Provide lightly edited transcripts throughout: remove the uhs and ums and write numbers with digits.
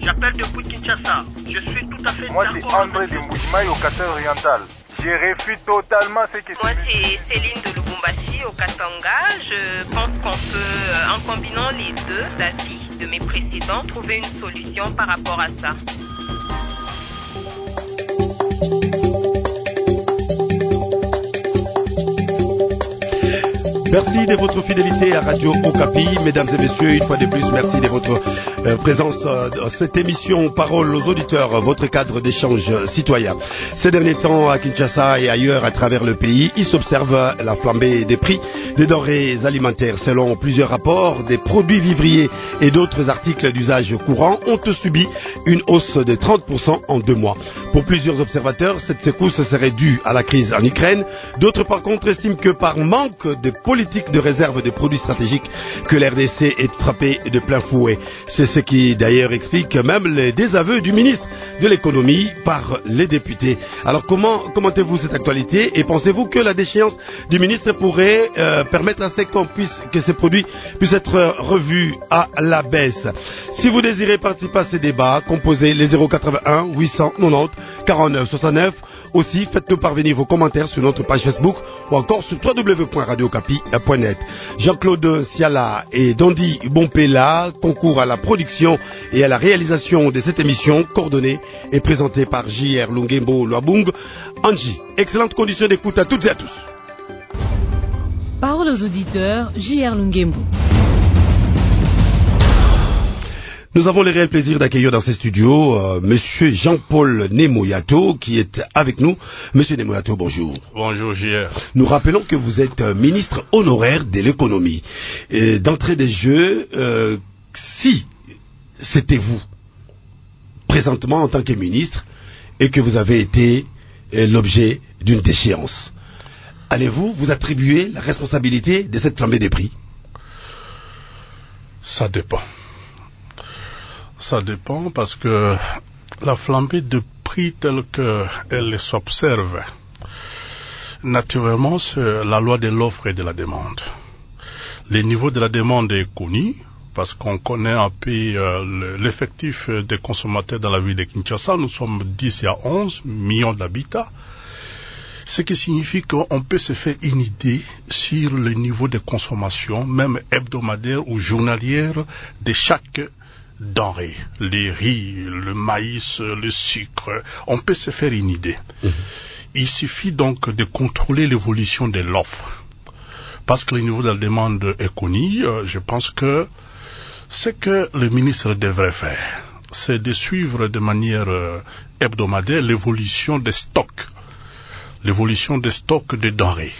J'appelle depuis Kinshasa. Je suis tout à fait Moi, d'accord. c'est André de Mbujimaï au Katanga oriental. Je refuse totalement ce que Moi, c'est Céline de Lubumbashi au Katanga. Je pense qu'on peut, en combinant les deux avis de mes précédents, trouver une solution par rapport à ça. Merci de votre fidélité à Radio Okapi. Mesdames et messieurs, une fois de plus, merci de votre présence dans cette émission Parole aux auditeurs, votre cadre d'échange citoyen. Ces derniers temps, à Kinshasa et ailleurs à travers le pays, il s'observe la flambée des prix des denrées alimentaires. Selon plusieurs rapports, des produits vivriers et d'autres articles d'usage courant ont subi une hausse de 30% en 2 mois. Pour plusieurs observateurs, cette secousse serait due à la crise en Ukraine. D'autres, par contre, estiment que par manque de politique de réserve de produits stratégiques, que l'RDC est frappé de plein fouet. C'est ce qui, d'ailleurs, explique même les désaveux du ministre de l'économie par les députés. Alors, commentez-vous cette actualité et pensez-vous que la déchéance du ministre pourrait permettre à ce que ces produits puissent être revus à la baisse? Si vous désirez participer à ces débats, composez les 081 890 49 69. Aussi, faites-nous parvenir vos commentaires sur notre page Facebook ou encore sur www.radiocapi.net. Jean-Claude Siala et Dondi Bompela concourent à la production et à la réalisation de cette émission coordonnée et présentée par J.R. Lungembo Loabung. Angie, excellente condition d'écoute à toutes et à tous. Parole aux auditeurs, J.R. Lungembo. Nous avons le réel plaisir d'accueillir dans ces studios Monsieur Jean-Paul Nemoyato qui est avec nous. Monsieur Nemoyato, bonjour. Bonjour, JR. Nous rappelons que vous êtes ministre honoraire de l'économie. D'entrée des jeux, si c'était vous, présentement en tant que ministre, et que vous avez été l'objet d'une déchéance, allez-vous vous attribuer la responsabilité de cette flambée des prix? Ça dépend. Ça dépend parce que la flambée de prix telle qu'elle s'observe, naturellement, c'est la loi de l'offre et de la demande. Le niveau de la demande est connu parce qu'on connaît un peu l'effectif des consommateurs dans la ville de Kinshasa. Nous sommes 10 à 11 millions d'habitants. Ce qui signifie qu'on peut se faire une idée sur le niveau de consommation, même hebdomadaire ou journalière, de chaque denrées, les riz, le maïs, le sucre, on peut se faire une idée. Il suffit donc de contrôler l'évolution de l'offre. Parce que le niveau de la demande est connu, je pense que ce que le ministre devrait faire, c'est de suivre de manière hebdomadaire l'évolution des stocks. L'évolution des stocks de denrées.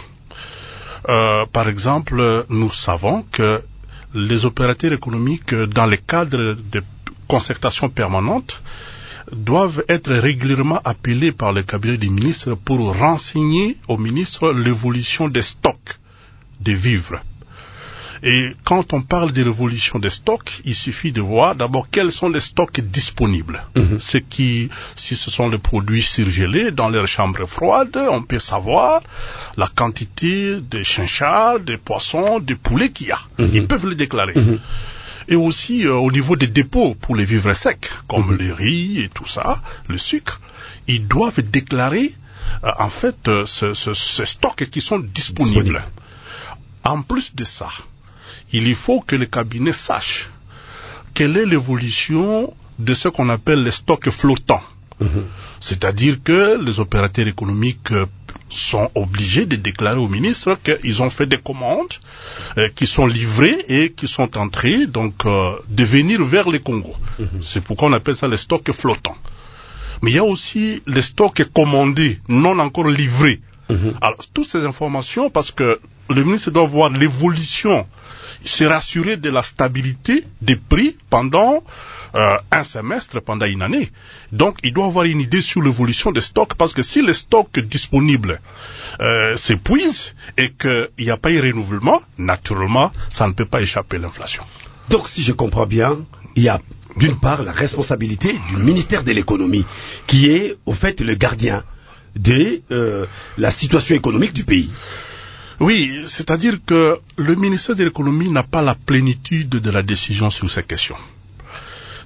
Par exemple, nous savons que les opérateurs économiques, dans le cadre de concertation permanente, doivent être régulièrement appelés par le cabinet du ministre pour renseigner au ministre l'évolution des stocks de vivres. Et quand on parle de l'évolution des stocks, il suffit de voir d'abord quels sont les stocks disponibles. Si ce sont les produits surgelés dans leurs chambres froides, on peut savoir la quantité de chinchards, de poissons, de poulets qu'il y a. Ils peuvent le déclarer. Et aussi au niveau des dépôts pour les vivres secs, comme le riz et tout ça, le sucre, ils doivent déclarer en fait ces stocks qui sont disponibles. En plus de ça, il faut que le cabinet sache quelle est l'évolution de ce qu'on appelle les stocks flottants. C'est-à-dire que les opérateurs économiques sont obligés de déclarer au ministre qu'ils ont fait des commandes qui sont livrées et qui sont en train donc de venir vers le Congo. C'est pourquoi on appelle ça les stocks flottants. Mais il y a aussi les stocks commandés, non encore livrés. Alors, toutes ces informations, parce que le ministre doit voir l'évolution, se rassurer de la stabilité des prix pendant un semestre, pendant une année. Donc, il doit avoir une idée sur l'évolution des stocks, parce que si les stocks disponibles s'épuisent et qu'il n'y a pas eu renouvellement, naturellement, ça ne peut pas échapper à l'inflation. Donc, si je comprends bien, il y a d'une part la responsabilité du ministère de l'économie, qui est au fait le gardien de la situation économique du pays. Oui, c'est-à-dire que le ministère de l'économie n'a pas la plénitude de la décision sur ces questions.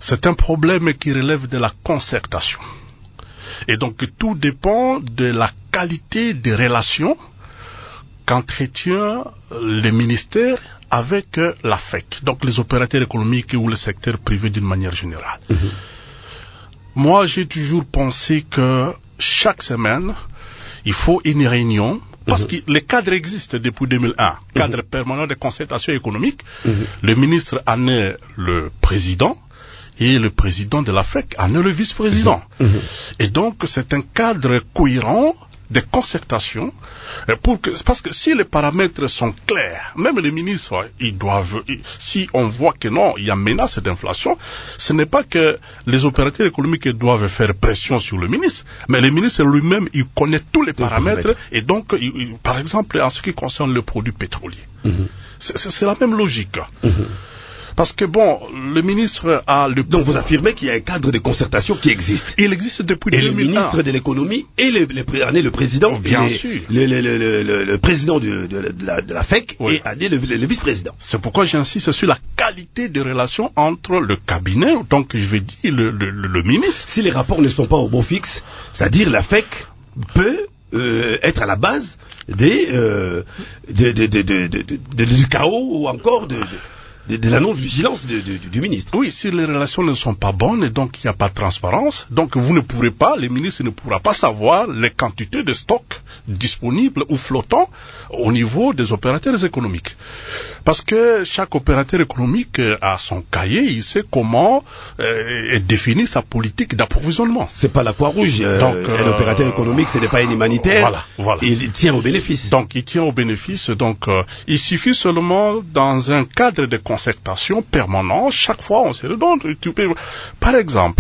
c'est un problème qui relève de la concertation. Et donc tout dépend de la qualité des relations qu'entretient le ministère avec la FEC, donc les opérateurs économiques ou le secteur privé d'une manière générale. Moi, j'ai toujours pensé que chaque semaine, il faut une réunion, parce que le cadre existe depuis 2001, cadre permanent de concertation économique. Le ministre en est le président, et le président de la FEC en est le vice-président. Et donc, c'est un cadre cohérent de concertation parce que si les paramètres sont clairs, même les ministres, si on voit que non, il y a menace d'inflation, ce n'est pas que les opérateurs économiques doivent faire pression sur le ministre, mais le ministre lui-même, il connaît tous les paramètres, et donc, par exemple, en ce qui concerne le produit pétrolier. C'est la même logique. Parce que bon, le ministre a le... Donc vous affirmez qu'il y a un cadre de concertation qui existe. Il existe depuis 2001. Et le ministre de l'économie et le président. Bien sûr. Le président de la FEC et le vice-président. C'est pourquoi j'insiste sur la qualité des relations entre le cabinet, donc je vais dire le ministre. Si les rapports ne sont pas au beau fixe, c'est-à-dire la FEC peut être à la base du chaos ou encore de la non-vigilance du ministre. Oui, si les relations ne sont pas bonnes et donc il n'y a pas de transparence, donc vous ne pourrez pas, le ministre ne pourra pas savoir les quantités de stocks disponibles ou flottants au niveau des opérateurs économiques. Parce que chaque opérateur économique a son cahier, il sait comment est définie sa politique d'approvisionnement. C'est pas la Croix-Rouge. Un opérateur économique, ce n'est pas un humanitaire. Voilà. Il tient au bénéfice. Donc il tient au bénéfice. Donc il suffit seulement dans un cadre de concertation permanent. Chaque fois, on se redonne. Par exemple,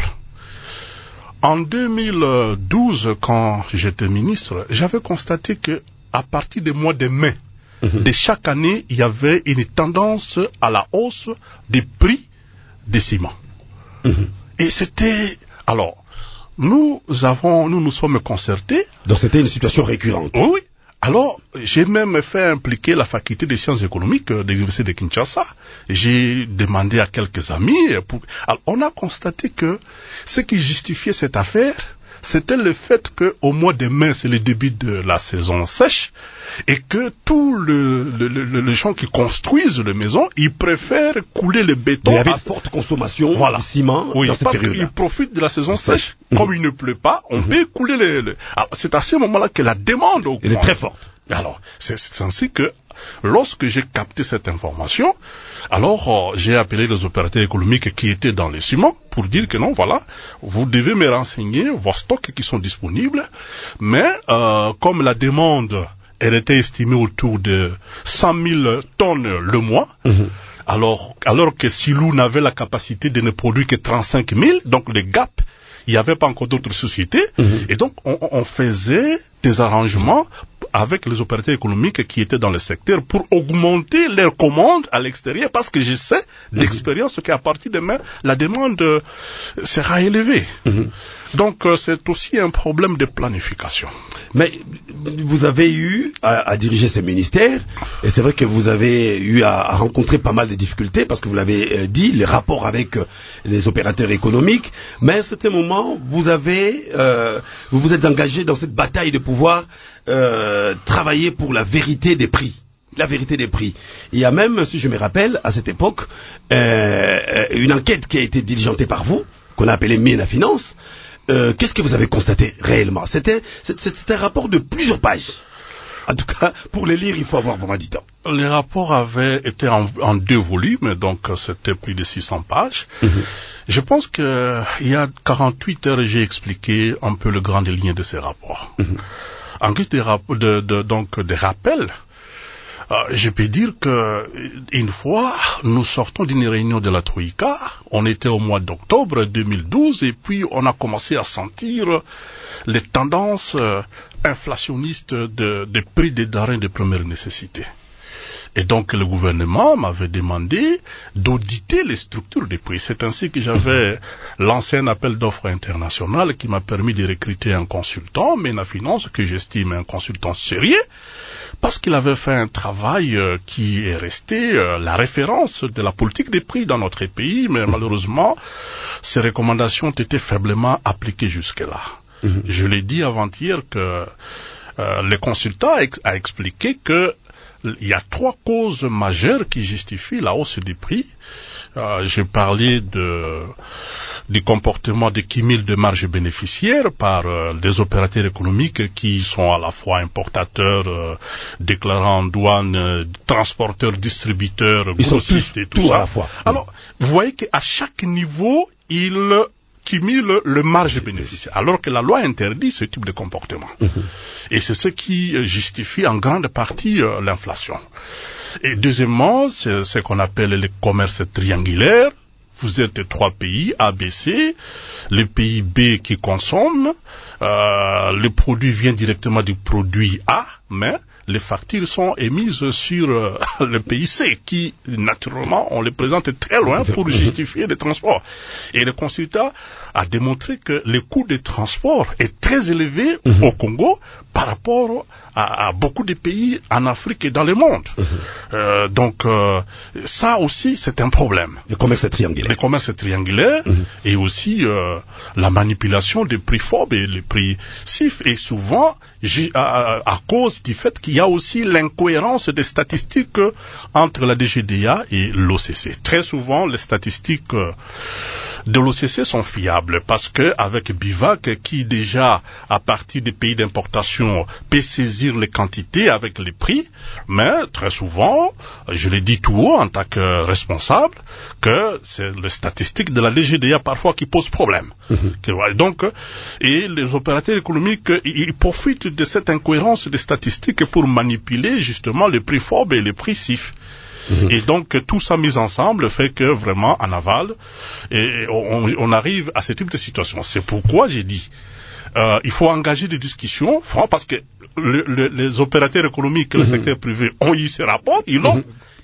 en 2012, quand j'étais ministre, j'avais constaté que à partir du mois de mai de chaque année, il y avait une tendance à la hausse des prix des ciments. Et c'était... Alors, nous sommes concertés. Donc c'était une situation récurrente. Oui. Alors, j'ai même fait impliquer la faculté des sciences économiques de l'université de Kinshasa. J'ai demandé à quelques amis. Alors, on a constaté que ce qui justifiait cette affaire, c'était le fait qu'au mois de mai, c'est le début de la saison sèche, et que tous les gens qui construisent les maisons, ils préfèrent couler le béton. Il y avait une forte consommation de ciment dans cette période-là. Parce qu'ils profitent de la saison sèche. Comme il ne pleut pas, on peut couler Alors, c'est à ce moment-là que la demande augmente. Elle est très forte. Alors, c'est ainsi que, lorsque j'ai capté cette information, alors j'ai appelé les opérateurs économiques qui étaient dans les ciments pour dire que non, voilà, vous devez me renseigner vos stocks qui sont disponibles, mais comme la demande, elle était estimée autour de 100 000 tonnes le mois, alors que Silou n'avait la capacité de ne produire que 35 000, donc le gap, il n'y avait pas encore d'autres sociétés, et donc on faisait des arrangements avec les opérateurs économiques qui étaient dans le secteur pour augmenter leurs commandes à l'extérieur, parce que je sais d'expérience qu'à partir de demain, la demande sera élevée. Donc c'est aussi un problème de planification. Mais vous avez eu à diriger ce ministère, et c'est vrai que vous avez eu à rencontrer pas mal de difficultés, parce que vous l'avez dit, les rapports avec les opérateurs économiques, mais à un certain moment, vous vous êtes engagé dans cette bataille de pouvoir travailler pour la vérité des prix. La vérité des prix. Il y a même, si je me rappelle, à cette époque, une enquête qui a été diligentée par vous, qu'on a appelée Mine Finance. Qu'est-ce que vous avez constaté réellement? C'était un rapport de plusieurs pages. En tout cas, pour les lire, il faut avoir vraiment du temps. Les rapports avaient été en 2 volumes, donc c'était plus de 600 pages. Je pense que il y a 48 heures, j'ai expliqué un peu les grandes lignes de ces rapports. En guise des rappels, je peux dire que une fois, nous sortons d'une réunion de la Troïka, on était au mois d'octobre 2012, et puis on a commencé à sentir les tendances inflationnistes des prix des denrées de première nécessité. Et donc le gouvernement m'avait demandé d'auditer les structures des prix. C'est ainsi que j'avais lancé un appel d'offres international qui m'a permis de recruter un consultant, Mena Finance, que j'estime un consultant sérieux, parce qu'il avait fait un travail qui est resté la référence de la politique des prix dans notre pays, mais malheureusement, ces recommandations ont été faiblement appliquées jusque-là. Je l'ai dit avant-hier que le consultant a expliqué que il y a 3 causes majeures qui justifient la hausse des prix. J'ai parlé du comportement des cumuls de marge bénéficiaires par des opérateurs économiques qui sont à la fois importateurs, déclarants en douane, transporteurs, distributeurs, grossistes et tout ça. À la fois. Alors, vous voyez qu'à chaque niveau, ils cumulent le marge bénéficiaire, alors que la loi interdit ce type de comportement. Et c'est ce qui justifie en grande partie l'inflation. Et deuxièmement, c'est ce qu'on appelle le commerce triangulaire. Vous êtes 3 pays, A, B, C. Le pays B qui consomme, le produit vient directement du produit A, mais les factures sont émises sur le pays C, qui, naturellement, on les présente très loin pour justifier le transport. Et le consultant a démontré que le coût de transport est très élevé au Congo par rapport à beaucoup de pays en Afrique et dans le monde. Donc, ça aussi, c'est un problème. Le commerce triangulaire. Le commerce triangulaire et aussi la manipulation des prix FOB et les prix CIF. Et souvent, à cause du fait qu'il y a aussi l'incohérence des statistiques entre la DGDA et l'OCC. Très souvent, les statistiques de l'OCC sont fiables parce que avec BIVAC, qui déjà à partir des pays d'importation peut saisir les quantités avec les prix, mais très souvent, je l'ai dit tout haut en tant que responsable, que c'est les statistiques de la DGDA parfois qui posent problème. Donc, et les opérateurs économiques, ils profitent de cette incohérence des statistiques pour manipuler justement les prix FOB et les prix CIF. Et donc tout ça mis ensemble fait que vraiment en aval on arrive à ce type de situation. C'est pourquoi j'ai dit il faut engager des discussions parce que les opérateurs économiques, le secteur privé ont eu ces rapports, ils l'ont.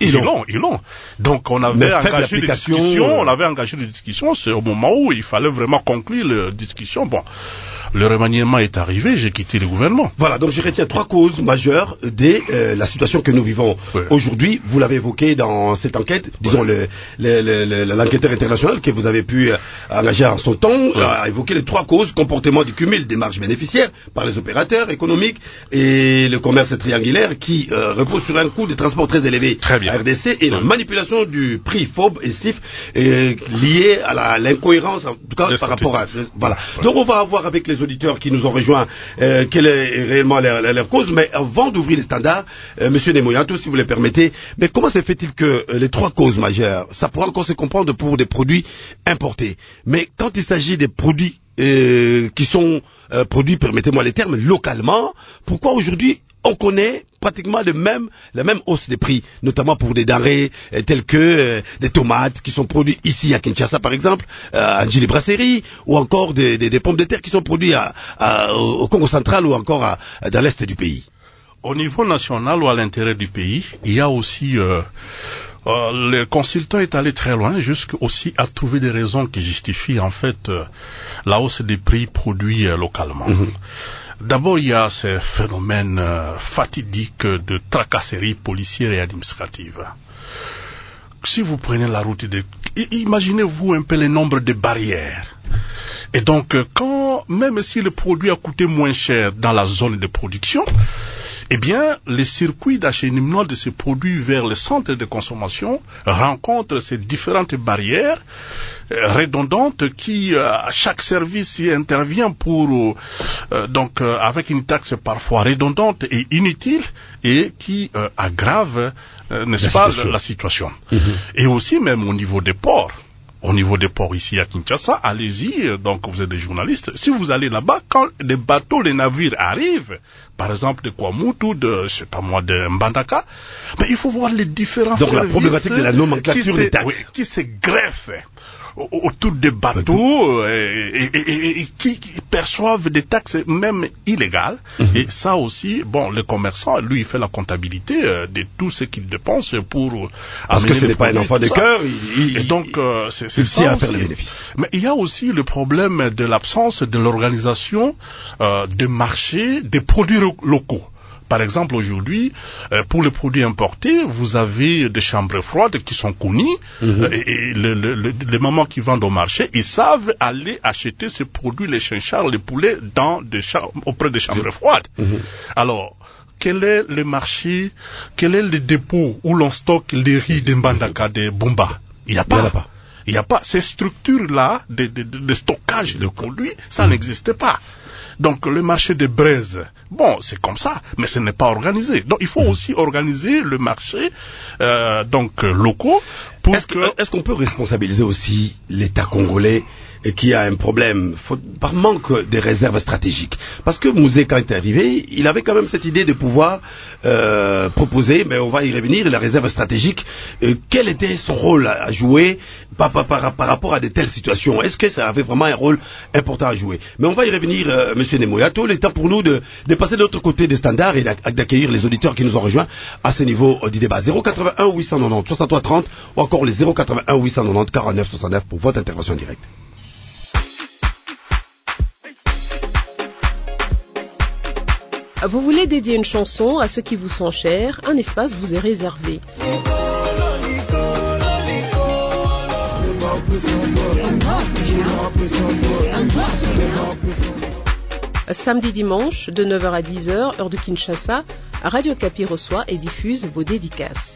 Donc on avait engagé des discussions, c'est au moment où il fallait vraiment conclure les discussions. Bon, le remaniement est arrivé, j'ai quitté le gouvernement. Voilà, donc je retiens 3 causes majeures de la situation que nous vivons aujourd'hui. Vous l'avez évoqué dans cette enquête, disons l'enquêteur international que vous avez pu engager en son temps, a évoqué les 3 causes: comportement du cumul des marges bénéficiaires par les opérateurs économiques et le commerce triangulaire qui repose sur un coût de transport très élevé à RDC et la manipulation du prix FOB et CIF lié à l'incohérence, en tout cas par rapport à... Voilà. Donc on va avoir avec les auditeurs qui nous ont rejoints quelle est réellement leur cause, mais avant d'ouvrir les standards, Monsieur Nemoyanto, si vous le permettez, mais comment se fait-il que les 3 causes majeures, ça pourra encore se comprendre pour des produits importés, mais quand il s'agit des produits qui sont produits, permettez-moi les termes, localement, pourquoi aujourd'hui on connaît pratiquement la même hausse des prix, notamment pour des denrées telles que des tomates qui sont produites ici à Kinshasa par exemple, à Njili Brasserie, ou encore des pommes de terre qui sont produites au Congo central ou encore dans l'est du pays. Au niveau national ou à l'intérieur du pays, il y a aussi... le consultant est allé très loin, jusqu'aussi à trouver des raisons qui justifient en fait la hausse des prix produits localement. D'abord, il y a ce phénomène fatidique de tracasserie policière et administrative. Si vous prenez la route imaginez-vous un peu le nombre de barrières. Et donc, même si le produit a coûté moins cher dans la zone de production, eh bien, les circuits d'acheminement de ces produits vers les centres de consommation rencontrent ces différentes barrières redondantes qui, à chaque service, y intervient pour, avec une taxe parfois redondante et inutile et qui aggrave, n'est-ce pas, la situation. Et aussi, même au niveau des ports. Au niveau des ports ici à Kinshasa, allez-y, donc vous êtes des journalistes, si vous allez là-bas, quand les bateaux, les navires arrivent, par exemple de Kwamutu, de Mbandaka, ben, il faut voir les différents services. Donc la problématique de la nomenclature des taxes. Qui se greffent autour des bateaux et qui perçoivent des taxes même illégales. Et ça aussi, bon, le commerçant, lui, il fait la comptabilité de tout ce qu'il dépense pour... Parce que ce n'est pas un enfant de cœur, et donc, c'est ça aussi. Mais il y a aussi le problème de l'absence de l'organisation des marchés des produits locaux. Par exemple, aujourd'hui, pour les produits importés, vous avez des chambres froides qui sont connues, et les mamans qui vendent au marché, ils savent aller acheter ces produits, les chinchards, les poulets, auprès des chambres froides. Alors, quel est le marché, quel est le dépôt où l'on stocke les riz de Mbandaka, de Bomba? Il n'y a pas. Il n'y a pas. Ces structures-là de stockage de produits, ça n'existe pas. Donc le marché des braises, bon, c'est comme ça, mais ce n'est pas organisé. Donc il faut aussi organiser le marché locaux. Est-ce qu'on peut responsabiliser aussi l'État congolais qui a un problème par manque de réserves stratégiques? Parce que Mouzé, quand il est arrivé, il avait quand même cette idée de pouvoir proposer, mais on va y revenir, la réserve stratégique. Quel était son rôle à jouer par rapport à de telles situations? Est-ce que ça avait vraiment un rôle important à jouer? Mais on va y revenir, Monsieur Nemoyato. Il est temps pour nous de passer de l'autre côté des standards et d'accueillir les auditeurs qui nous ont rejoints à ce niveau du débat. 081 890 63 30 ou encore les 081 890 49 69 pour votre intervention directe. Vous voulez dédier une chanson à ceux qui vous sont chers, un espace vous est réservé. Samedi dimanche, de 9h à 10h, heure de Kinshasa, Radio Okapi reçoit et diffuse vos dédicaces.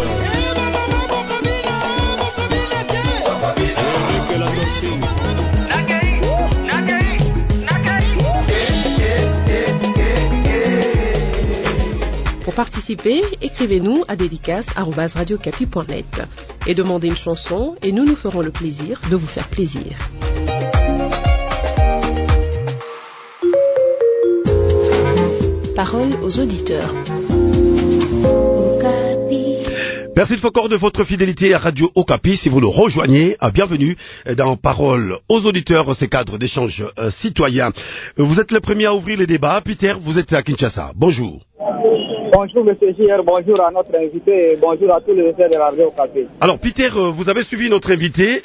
Pour participer, écrivez-nous à dédicace@radiocapi.net et demandez une chanson et nous nous ferons le plaisir de vous faire plaisir. Parole aux auditeurs. Merci de encore de votre fidélité à Radio Okapi. Si vous nous rejoignez, bienvenue dans Parole aux auditeurs, ces cadres d'échange citoyens. Vous êtes le premier à ouvrir les débats. Peter, vous êtes à Kinshasa. Bonjour. Bonjour Monsieur JR, bonjour à notre invité, bonjour à tous les auditeurs de la Radio Okapi. Alors Peter, vous avez suivi notre invité,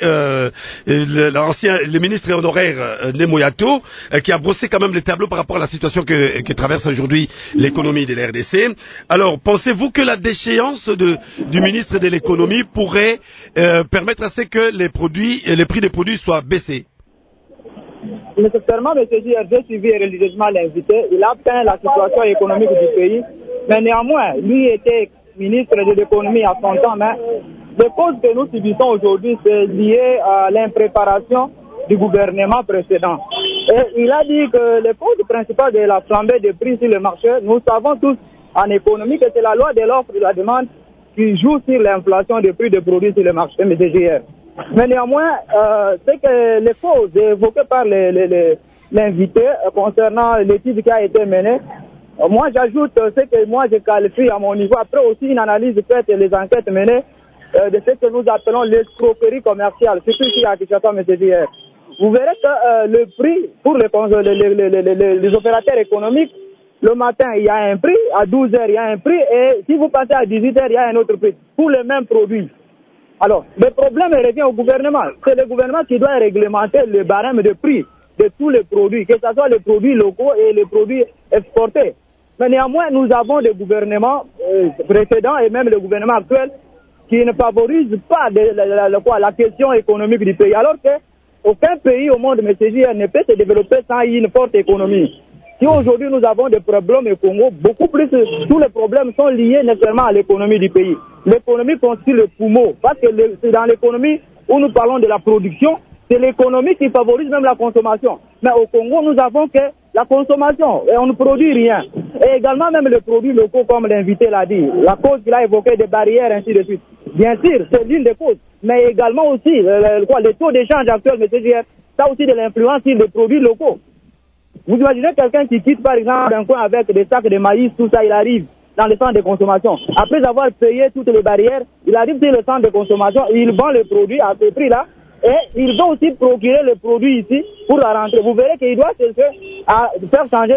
le ministre honoraire Nemoyato, qui a brossé quand même les tableaux par rapport à la situation que traverse aujourd'hui l'économie de la RDC. Alors pensez-vous que la déchéance du ministre de l'économie pourrait permettre à ce que les prix des produits soient baissés? Nécessairement, M. JR, j'ai suivi religieusement l'invité. Il a peint la situation économique du pays. Mais néanmoins, lui était ministre de l'économie à son temps. Mais les causes que nous subissons aujourd'hui, c'est lié à l'impréparation du gouvernement précédent. Et il a dit que les causes principales de la flambée des prix sur le marché, nous savons tous en économie que c'est la loi de l'offre et de la demande qui joue sur l'inflation des prix des produits sur le marché, M. JR. Mais néanmoins, c'est que les causes évoquées par l'invité concernant l'étude qui a été menée, moi j'ajoute ce que moi je qualifie à mon niveau, après aussi une analyse faite et les enquêtes menées de ce que nous appelons l'escroquerie commerciale, surtout ici à Kinshasa, M. JR. Vous verrez que le prix pour les opérateurs économiques, le matin il y a un prix, à 12h il y a un prix, et si vous passez à 18h il y a un autre prix, pour les mêmes produits. Alors, le problème revient au gouvernement. C'est le gouvernement qui doit réglementer le barème de prix de tous les produits, que ce soit les produits locaux et les produits exportés. Mais néanmoins, nous avons des gouvernements précédents et même le gouvernement actuel qui ne favorisent pas la question économique du pays. Alors qu'aucun pays au monde, M. JR, ne peut se développer sans une forte économie. Si aujourd'hui nous avons des problèmes au Congo, beaucoup plus, tous les problèmes sont liés nécessairement à l'économie du pays. L'économie constitue le poumon, parce que c'est dans l'économie où nous parlons de la production, c'est l'économie qui favorise même la consommation. Mais au Congo, nous avons que la consommation, et on ne produit rien. Et également même les produits locaux, comme l'invité l'a dit, la cause qu'il a évoqué des barrières, ainsi de suite. Bien sûr, c'est l'une des causes, mais également aussi, les taux d'échange actuels, M. JR, ça aussi de l'influence sur les produits locaux. Vous imaginez quelqu'un qui quitte par exemple un coin avec des sacs de maïs, tout ça, il arrive dans le centre de consommation. Après avoir payé toutes les barrières, il arrive sur le centre de consommation, il vend le produit à ce prix-là, et il doit aussi procurer le produit ici pour la rentrée. Vous verrez qu'il doit chercher à faire changer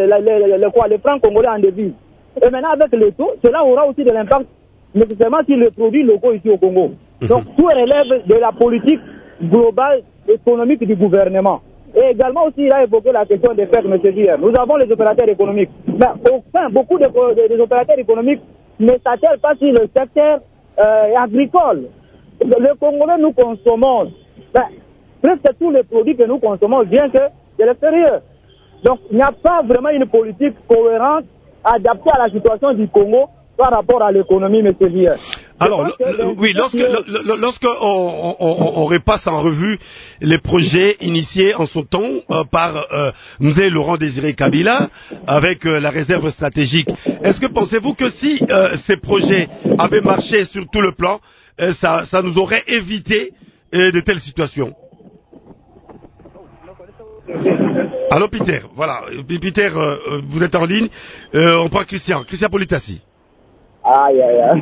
le franc congolais en devise. Et maintenant avec le taux, cela aura aussi de l'impact nécessairement sur les produits locaux ici au Congo. Donc tout relève de la politique globale économique du gouvernement. Et également aussi, il a évoqué la question des fermes, M. J.R. Nous avons les opérateurs économiques. Mais enfin, beaucoup des opérateurs économiques ne s'attellent pas sur le secteur agricole. Le Congolais, nous consommons presque tous les produits que nous consommons viennent de l'extérieur. Donc, il n'y a pas vraiment une politique cohérente adaptée à la situation du Congo par rapport à l'économie, M. J.R. Alors, oui, lorsque on repasse en revue les projets initiés en son temps par Mzee Laurent Désiré Kabila avec la réserve stratégique, est-ce que pensez-vous que si ces projets avaient marché sur tout le plan, ça nous aurait évité de telles situations? Alors Peter, voilà, Peter, vous êtes en ligne, on prend Christian Politassi. Aïe, aïe, aïe.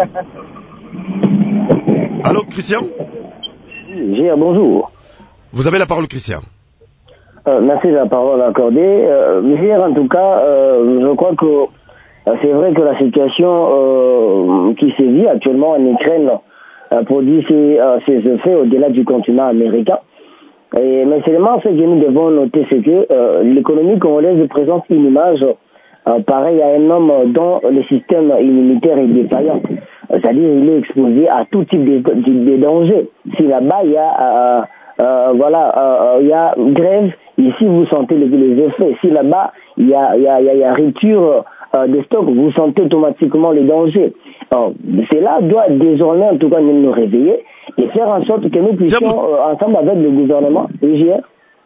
Allô, Christian? Gilles, bonjour. Vous avez la parole, Christian. Merci de la parole accordée. Gilles, en tout cas, je crois que c'est vrai que la situation qui se vit actuellement en Ukraine produit ses effets au-delà du continent américain. Mais seulement ce que nous devons noter, c'est que l'économie congolaise présente une image pareil à un homme dont le système immunitaire est défaillant. C'est-à-dire il est exposé à tout type de dangers. Si là-bas il y a il y a grève, ici vous sentez les effets. Si là-bas il y a rupture des stocks, vous sentez automatiquement les dangers. Alors, cela doit désormais en tout cas nous réveiller et faire en sorte que nous puissions ensemble avec le gouvernement, EGR.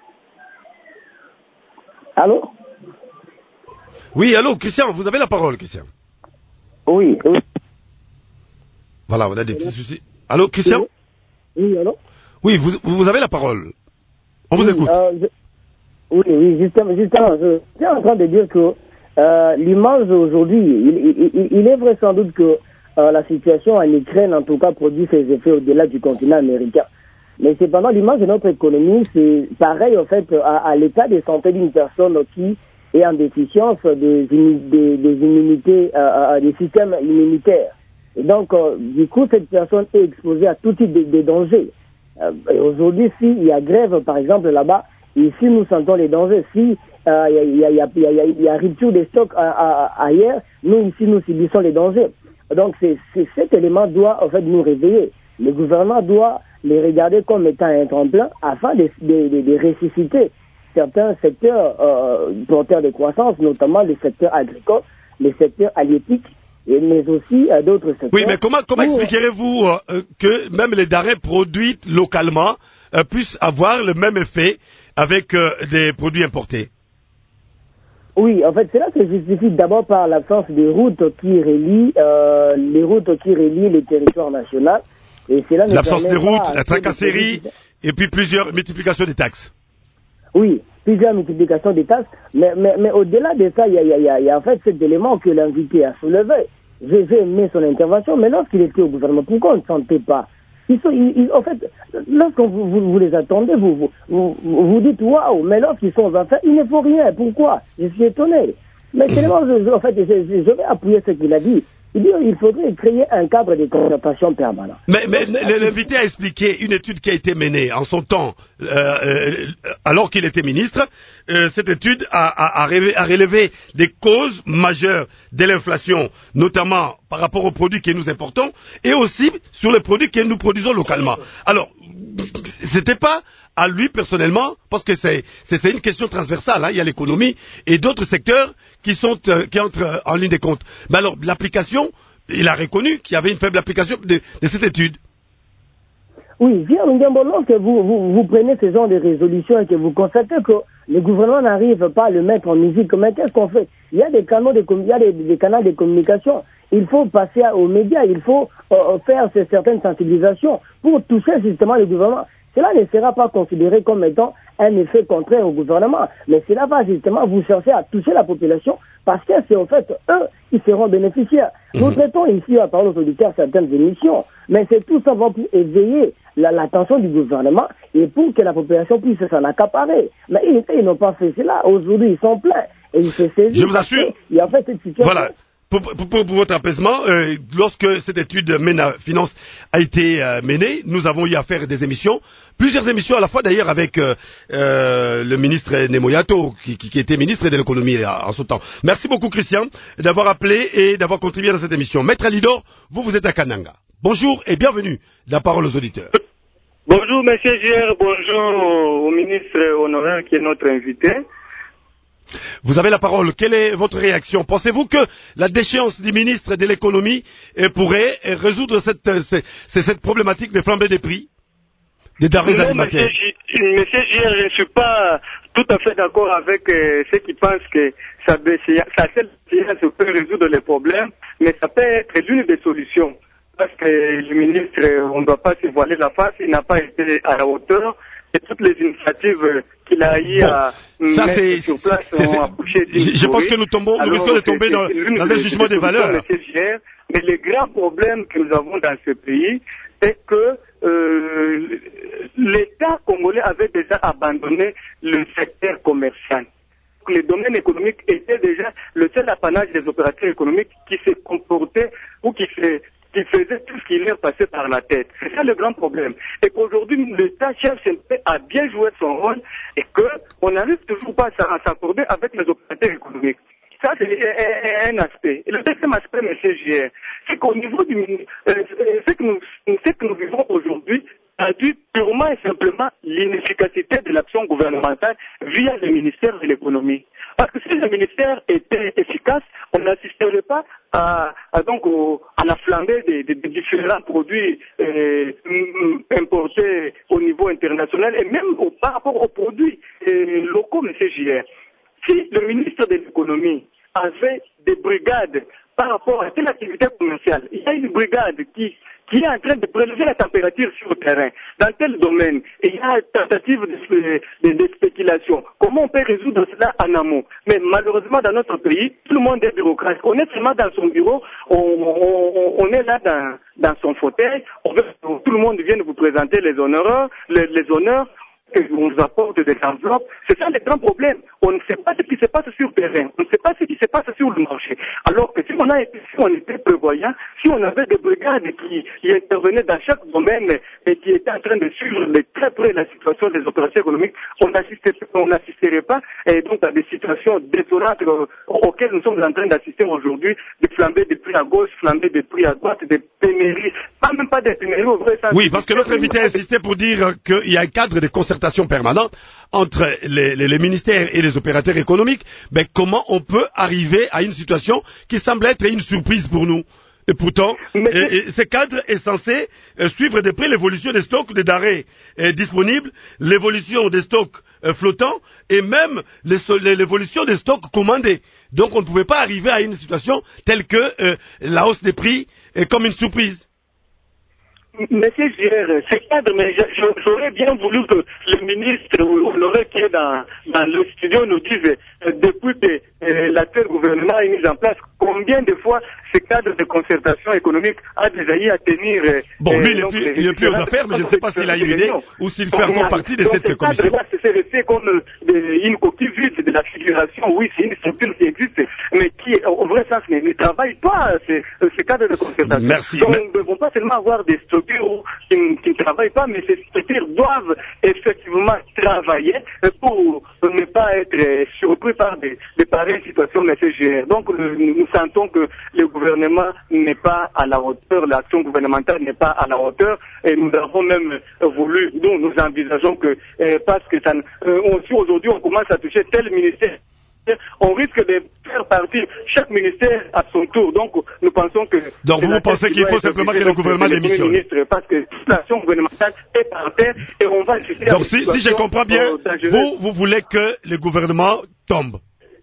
Allô? Oui, allô, Christian, vous avez la parole, Christian. Oui. Voilà, on a des petits soucis. Allô, Christian? Oui, allô? Oui, vous avez la parole. On vous écoute. Oui, justement, je suis en train de dire que l'image aujourd'hui, il est vrai sans doute que la situation en Ukraine, en tout cas, produit ses effets au-delà du continent américain. Mais cependant, l'image de notre économie, c'est pareil, en fait, à l'état de santé d'une personne qui est en déficience des immunités, des systèmes immunitaires. Et donc, du coup, cette personne est exposée à tout type de dangers. Aujourd'hui, s'il y a grève, par exemple, là-bas, ici, nous sentons les dangers. Si il y a rupture des stocks ailleurs, nous, ici, nous subissons les dangers. Donc, cet élément doit, en fait, nous réveiller. Le gouvernement doit les regarder comme étant un tremplin afin de ressusciter certains secteurs porteurs de croissance, notamment le secteur agricole, le secteur halieutique, mais aussi d'autres secteurs. Oui, mais comment expliquerez-vous que même les denrées produites localement puissent avoir le même effet avec des produits importés? Oui, en fait, cela se justifie d'abord par l'absence de routes qui relient les territoires nationaux. L'absence des routes, la tracasserie, et puis plusieurs multiplications des taxes. Oui, plusieurs multiplications des taxes, mais au-delà de ça, il y a en fait cet élément que l'invité a soulevé. J'ai aimé son intervention, mais lorsqu'il était au gouvernement, pourquoi on ne sentait pas? En fait, lorsque vous les attendez, vous dites waouh, mais lorsqu'ils sont en fait, il ne faut rien. Pourquoi? Je suis étonné. Mais tellement, je vais appuyer ce qu'il a dit. Il dit qu'il faudrait créer un cadre de concertation permanent. Mais l'invité a expliqué une étude qui a été menée en son temps, alors qu'il était ministre. Cette étude a relevé des causes majeures de l'inflation, notamment par rapport aux produits que nous importons, et aussi sur les produits que nous produisons localement. Alors, c'était pas à lui personnellement, parce que c'est une question transversale, hein. Il y a l'économie et d'autres secteurs qui entrent en ligne de compte. Mais alors, l'application, il a reconnu qu'il y avait une faible application de cette étude. Oui, lorsque vous prenez ce genre de résolution et que vous constatez que le gouvernement n'arrive pas à le mettre en musique, mais qu'est-ce qu'on fait? Il y a des canaux des canaux de communication. Il faut passer aux médias, il faut faire certaines sensibilisations pour toucher justement le gouvernement. Cela ne sera pas considéré comme étant un effet contraire au gouvernement, mais cela va justement vous chercher à toucher la population parce que c'est en fait eux qui seront bénéficiaires. Nous traitons ici à parole aux auditeurs certaines émissions, mais c'est tout simplement pour éveiller l'attention du gouvernement et pour que la population puisse s'en accaparer. Mais ils n'ont pas fait cela. Aujourd'hui, ils sont pleins et ils se saisissent. Je vous assure. Il y a en fait cette situation. Voilà. pour votre apaisement, lorsque cette étude MENA Finance a été menée, nous avons eu à faire des émissions, plusieurs émissions à la fois d'ailleurs avec le ministre Nemoyato, qui était ministre de l'économie en ce temps. Merci beaucoup Christian d'avoir appelé et d'avoir contribué dans cette émission. Maître Alidor, vous êtes à Kananga. Bonjour et bienvenue. La parole aux auditeurs. Bonjour Monsieur Gier, bonjour au ministre honoraire qui est notre invité. Vous avez la parole. Quelle est votre réaction? Pensez-vous que la déchéance du ministre de l'économie pourrait résoudre cette problématique de flambée des prix des denrées alimentaires? Monsieur Gier, je ne suis pas tout à fait d'accord avec ceux qui pensent que ça peut résoudre les problèmes, mais ça peut être l'une des solutions. Parce que le ministre, on ne doit pas se voiler la face, il n'a pas été à la hauteur. Et toutes les initiatives qu'il a eu à mettre sur place ont accouché d'une je pense que nous risquons de tomber dans un jugement des valeurs. Mais le grand problème que nous avons dans ce pays est que l'État congolais avait déjà abandonné le secteur commercial. Le domaine économique était déjà le seul apanage des opérateurs économiques qui se comportaient ou qui faisait tout ce qui leur passait par la tête. C'est ça le grand problème. Et qu'aujourd'hui, l'État cherche à bien jouer son rôle et qu'on n'arrive toujours pas à s'accorder avec les opérateurs économiques. Ça, c'est un aspect. Et le deuxième aspect, M. Gier, c'est qu'au niveau ce que nous vivons aujourd'hui a dû purement et simplement l'inefficacité de l'action gouvernementale via le ministère de l'économie. Parce que si le ministère était efficace, on n'assisterait pas à la flambée des différents produits importés au niveau international et même par rapport aux produits locaux, M. Gier. Si le ministre de l'économie avait des brigades par rapport à telle activité commerciale, il y a une brigade qui est en train de prélever la température sur le terrain, dans tel domaine, et il y a une tentative de spéculation. Comment on peut résoudre cela en amont? Mais malheureusement, dans notre pays, tout le monde est bureaucrate. On est seulement dans son bureau, on est là dans son fauteuil, tout le monde vient vous présenter les honneurs, on vous apporte des enveloppes. C'est ça le grand problème. On ne sait pas ce qui se passe sur le terrain. On ne sait pas ce qui se passe sur le marché. Alors que si on était prévoyant, si on avait des brigades qui intervenaient dans chaque domaine et qui étaient en train de suivre de très près la situation des opérations économiques, on n'assisterait pas et donc à des situations désolantes auxquelles nous sommes en train d'assister aujourd'hui, de flamber des prix à gauche, flamber des prix à droite, des pénuries, même pas des pénuries au vrai sens. Oui, parce que notre invité a insisté pour dire qu'il y a un cadre de concertation permanente entre les ministères et les opérateurs économiques, mais comment on peut arriver à une situation qui semble être une surprise pour nous? Et pourtant, ce cadre est censé suivre de près l'évolution des stocks de denrées disponibles, l'évolution des stocks flottants et même l'évolution des stocks commandés. Donc on ne pouvait pas arriver à une situation telle que la hausse des prix est comme une surprise. Monsieur Gier, c'est cadre, mais j'aurais bien voulu que le ministre honoraire qui est dans le studio nous dise, depuis que l'actuel gouvernement est mis en place, combien de fois ce cadre de concertation économique a déjà eu à tenir... Bon, lui, il est plus aux affaires, mais je ne sais pas s'il a une idée ou s'il fait encore partie de cette commission. C'est resté comme une coquille vide de la figuration. Oui, c'est une structure qui existe, mais qui, au vrai sens, ne travaille pas ce cadre de concertation. Merci. Donc, nous ne devons pas seulement avoir des structures qui ne travaillent pas, mais ces structures doivent effectivement travailler pour ne pas être surpris par des pareilles situations, M. Gier. Donc, nous sentons que le gouvernement n'est pas à la hauteur, l'action gouvernementale n'est pas à la hauteur, et nous avons même voulu, nous envisageons que, parce que si aujourd'hui on commence à toucher tel ministère, on risque de faire partir chaque ministère à son tour. Donc, nous pensons que... Donc, vous pensez qu'il faut simplement que le gouvernement démissionne? Parce que toute l'action gouvernementale est par terre et on va... Donc, si je comprends bien, vous voulez que le gouvernement tombe?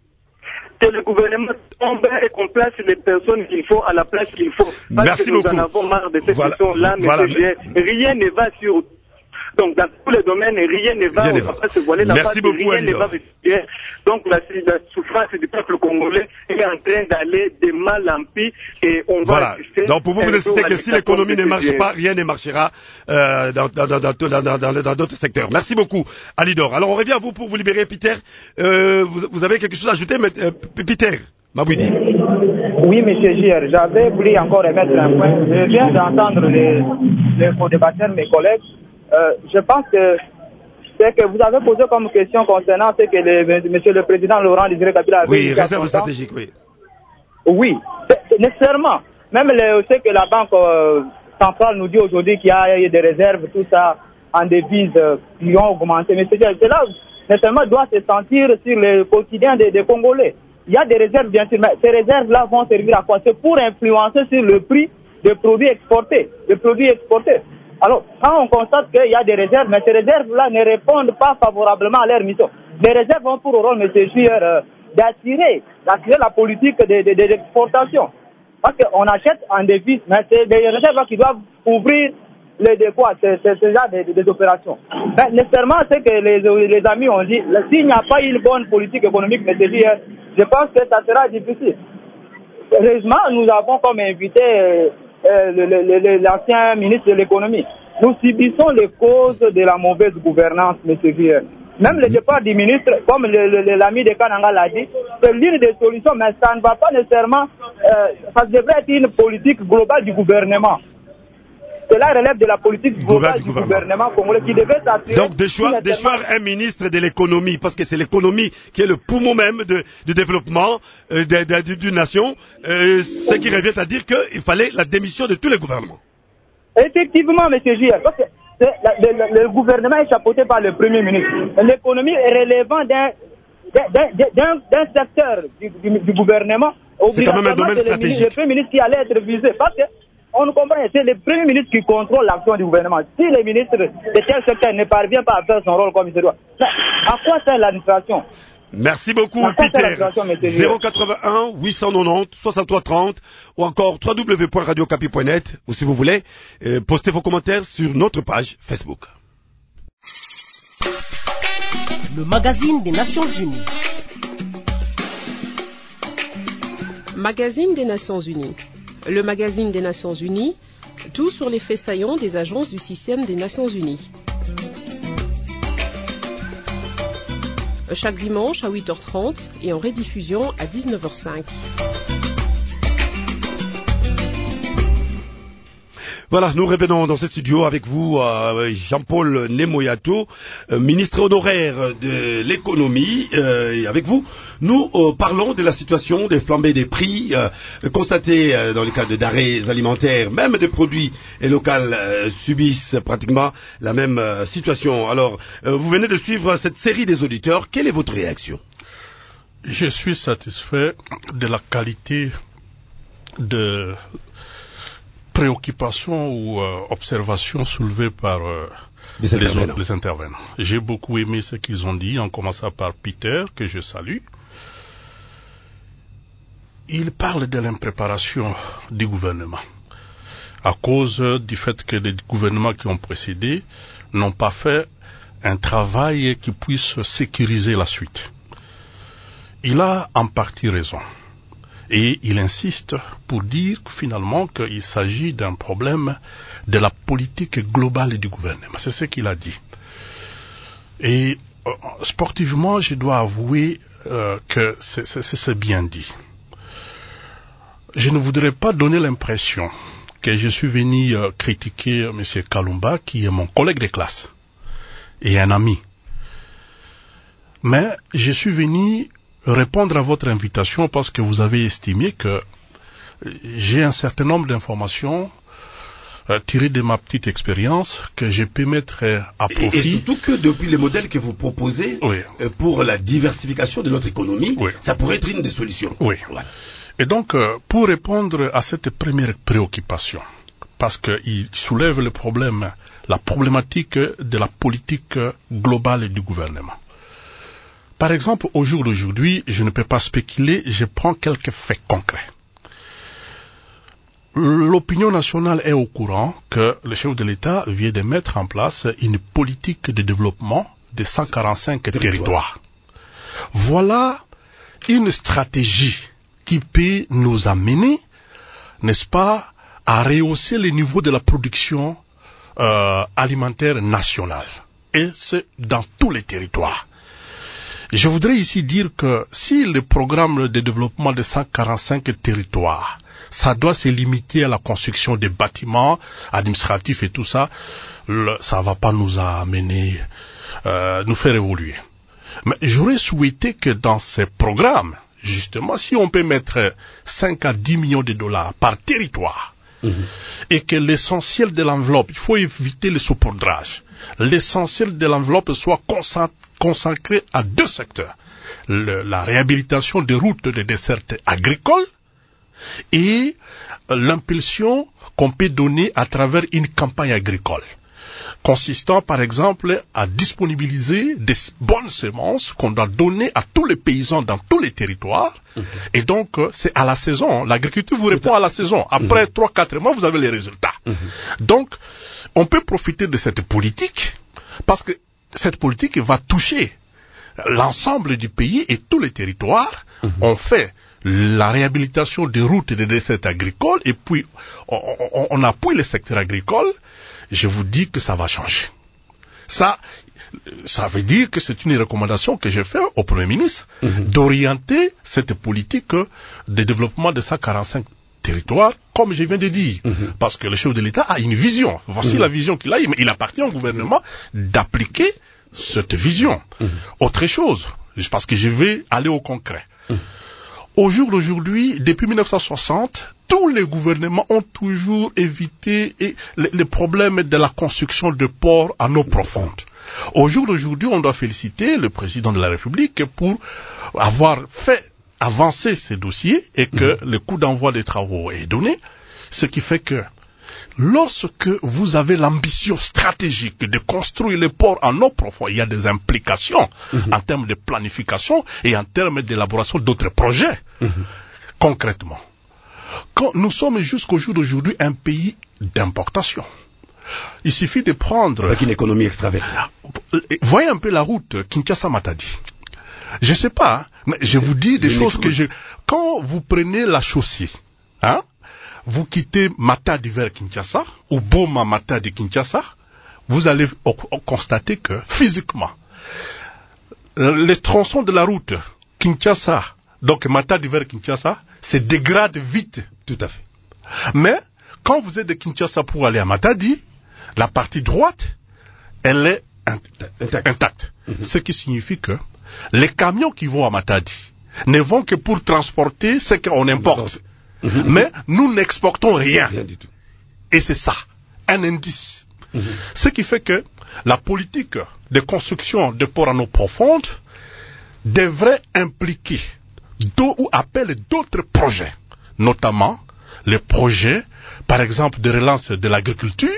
Que le gouvernement tombe et qu'on place les personnes qu'il faut à la place qu'il faut. Parce Merci que nous beaucoup. en avons marre de cette question-là, mais rien ne va sur... Donc, dans tous les domaines, rien ne va, on ne va pas se voiler la face, rien ne va. Donc, la souffrance du peuple congolais est en train d'aller de mal en pis et on va assister. Donc, pour vous insistez que si l'économie ne marche pas, rien ne marchera dans d'autres secteurs. Merci beaucoup, Alidor. Alors, on revient à vous pour vous libérer, Peter. Vous avez quelque chose à ajouter, Peter Mabouidi? Oui, M. Gir, j'avais voulu encore remettre un point. Je viens d'entendre les co-débatteurs, mes collègues. Je pense que c'est que vous avez posé comme question concernant ce que Monsieur le Président Laurent Désiré Kabila avait dit. Oui, réserve stratégique, oui. Oui, nécessairement. Même ce que la Banque centrale nous dit aujourd'hui qu'il y a des réserves, tout ça, en devises qui ont augmenté. Mais cela, nécessairement, doit se sentir sur le quotidien des Congolais. Il y a des réserves, bien sûr, mais ces réserves-là vont servir à quoi? C'est pour influencer sur le prix des produits exportés. Alors, quand on constate qu'il y a des réserves, mais ces réserves-là ne répondent pas favorablement à leur mission. Les réserves ont pour rôle, M. Gier, d'attirer la politique des exportations. Parce qu'on achète en devises, mais c'est des réserves qui doivent couvrir ce genre des opérations. Mais nécessairement, c'est que les amis ont dit, s'il n'y a pas une bonne politique économique, M. Gier, je pense que ça sera difficile. Heureusement, nous avons comme invité l'ancien ministre de l'économie. Nous subissons les causes de la mauvaise gouvernance, M. Gier. Même le départ du ministre, comme l'ami de Kananga l'a dit, c'est l'une des solutions, mais ça ne va pas nécessairement, ça devrait être une politique globale du gouvernement. Cela relève de la politique globale du gouvernement congolais qui devait s'assurer. Donc de choix un ministre de l'économie, parce que c'est l'économie qui est le poumon même du développement d'une nation, ce qui revient à dire qu'il fallait la démission de tous les gouvernements. Effectivement, M. Gier, parce que le gouvernement est chapeauté par le Premier ministre. L'économie est relevant d'un secteur du gouvernement. C'est quand même un domaine stratégique. C'est le Premier ministre qui allait être visé. Parce que on nous comprend, c'est le Premier ministre qui contrôle l'action du gouvernement. Si le ministre de tel secteur ne parvient pas à faire son rôle comme il se doit, à quoi sert l'administration? Merci beaucoup, Peter. 081 890 63 30 ou encore www.radiocapi.net ou si vous voulez, postez vos commentaires sur notre page Facebook. Le magazine des Nations Unies. Magazine des Nations Unies. Le magazine des Nations Unies, tout sur les faits saillants des agences du système des Nations Unies. Chaque dimanche à 8h30 et en rediffusion à 19h05. Voilà, nous revenons dans ce studio avec vous, Jean-Paul Nemoyato, ministre honoraire de l'économie. Avec vous, nous parlons de la situation des flambées des prix constatées dans le cas de denrées alimentaires, même des produits locaux subissent pratiquement la même situation. Alors, vous venez de suivre cette série des auditeurs. Quelle est votre réaction? Je suis satisfait de la qualité de préoccupations ou observations soulevées par les intervenants. J'ai beaucoup aimé ce qu'ils ont dit, en commençant par Peter, que je salue. Il parle de l'impréparation du gouvernement, à cause du fait que les gouvernements qui ont précédé n'ont pas fait un travail qui puisse sécuriser la suite. Il a en partie raison. Et il insiste pour dire finalement qu'il s'agit d'un problème de la politique globale du gouvernement. C'est ce qu'il a dit. Et sportivement, je dois avouer que c'est bien dit. Je ne voudrais pas donner l'impression que je suis venu critiquer M. Kalumba, qui est mon collègue de classe et un ami. Mais je suis venu répondre à votre invitation parce que vous avez estimé que j'ai un certain nombre d'informations tirées de ma petite expérience que je peux mettre à profit. Et surtout que depuis les modèles que vous proposez pour la diversification de notre économie, ça pourrait être une des solutions. Oui. Voilà. Et donc, pour répondre à cette première préoccupation, parce qu'il soulève le problème, la problématique de la politique globale du gouvernement. Par exemple, au jour d'aujourd'hui, je ne peux pas spéculer, je prends quelques faits concrets. L'opinion nationale est au courant que le chef de l'État vient de mettre en place une politique de développement de 145 territoires. Voilà une stratégie qui peut nous amener, n'est-ce pas, à rehausser le niveau de la production alimentaire nationale. Et c'est dans tous les territoires. Je voudrais ici dire que si le programme de développement de 145 territoires, ça doit se limiter à la construction des bâtiments administratifs et tout ça, ça va pas nous amener, nous faire évoluer. Mais j'aurais souhaité que dans ces programmes, justement, si on peut mettre 5 à 10 millions de dollars par territoire, et que l'essentiel de l'enveloppe, il faut éviter le saupoudrage, l'essentiel de l'enveloppe soit consacré à 2 secteurs. La réhabilitation des routes de desserte agricole et l'impulsion qu'on peut donner à travers une campagne agricole, consistant par exemple à disponibiliser des bonnes semences qu'on doit donner à tous les paysans dans tous les territoires. Et donc c'est à la saison, l'agriculture vous répond à la saison. Après 3-4 mois, vous avez les résultats. Donc on peut profiter de cette politique parce que cette politique va toucher l'ensemble du pays et tous les territoires. On fait la réhabilitation des routes et des dessertes agricoles et puis on appuie le secteur agricole. Je vous dis que ça va changer. Ça veut dire que c'est une recommandation que j'ai faite au Premier ministre d'orienter cette politique de développement de 145 territoires, comme je viens de dire. Parce que le chef de l'État a une vision. Voici la vision qu'il a, mais il appartient au gouvernement d'appliquer cette vision. Autre chose, parce que je vais aller au concret. Au jour d'aujourd'hui, depuis 1960, tous les gouvernements ont toujours évité les problèmes de la construction de ports en eau profonde. Au jour d'aujourd'hui, on doit féliciter le président de la République pour avoir fait avancer ces dossiers et que le coup d'envoi des travaux est donné, ce qui fait que lorsque vous avez l'ambition stratégique de construire les ports en eau profonde, il y a des implications en termes de planification et en termes d'élaboration d'autres projets. Concrètement, quand nous sommes jusqu'au jour d'aujourd'hui un pays d'importation, il suffit de prendre... Avec une économie extravertie. Voyez un peu la route Kinshasa-Matadi. Je sais pas, mais je vous dis des choses que Quand vous prenez la chaussée, vous quittez Matadi vers Kinshasa, ou Boma Matadi Kinshasa, vous allez constater que, physiquement, les tronçons de la route Kinshasa, donc Matadi vers Kinshasa, se dégradent vite. Tout à fait. Mais, quand vous êtes de Kinshasa pour aller à Matadi, la partie droite, elle est intacte. Ce qui signifie que les camions qui vont à Matadi ne vont que pour transporter ce qu'on importe. Mais nous n'exportons rien. Rien du tout. Et c'est ça, un indice. Ce qui fait que la politique de construction de ports en eau profonde devrait impliquer ou appeler d'autres projets, notamment les projets, par exemple, de relance de l'agriculture,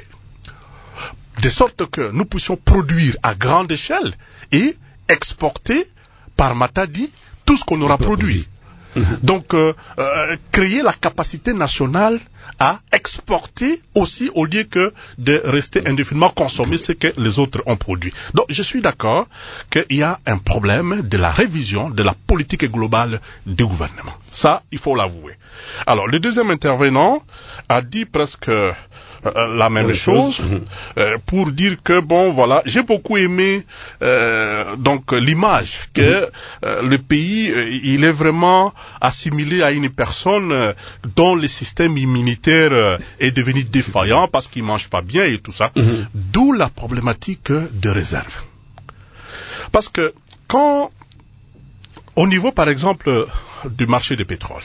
de sorte que nous puissions produire à grande échelle et exporter par Matadi tout ce qu'on aura produit. Donc, créer la capacité nationale à exporter aussi au lieu que de rester indéfiniment consommer ce que les autres ont produit. Donc, je suis d'accord qu'il y a un problème de la révision de la politique globale du gouvernement. Ça, il faut l'avouer. Alors, le deuxième intervenant a dit presque la même chose pour dire que bon voilà, j'ai beaucoup aimé donc l'image que le pays il est vraiment assimilé à une personne dont le système immunitaire est devenu défaillant parce qu'il mange pas bien et tout ça. D'où la problématique de réserve. Parce que quand au niveau par exemple du marché du pétrole,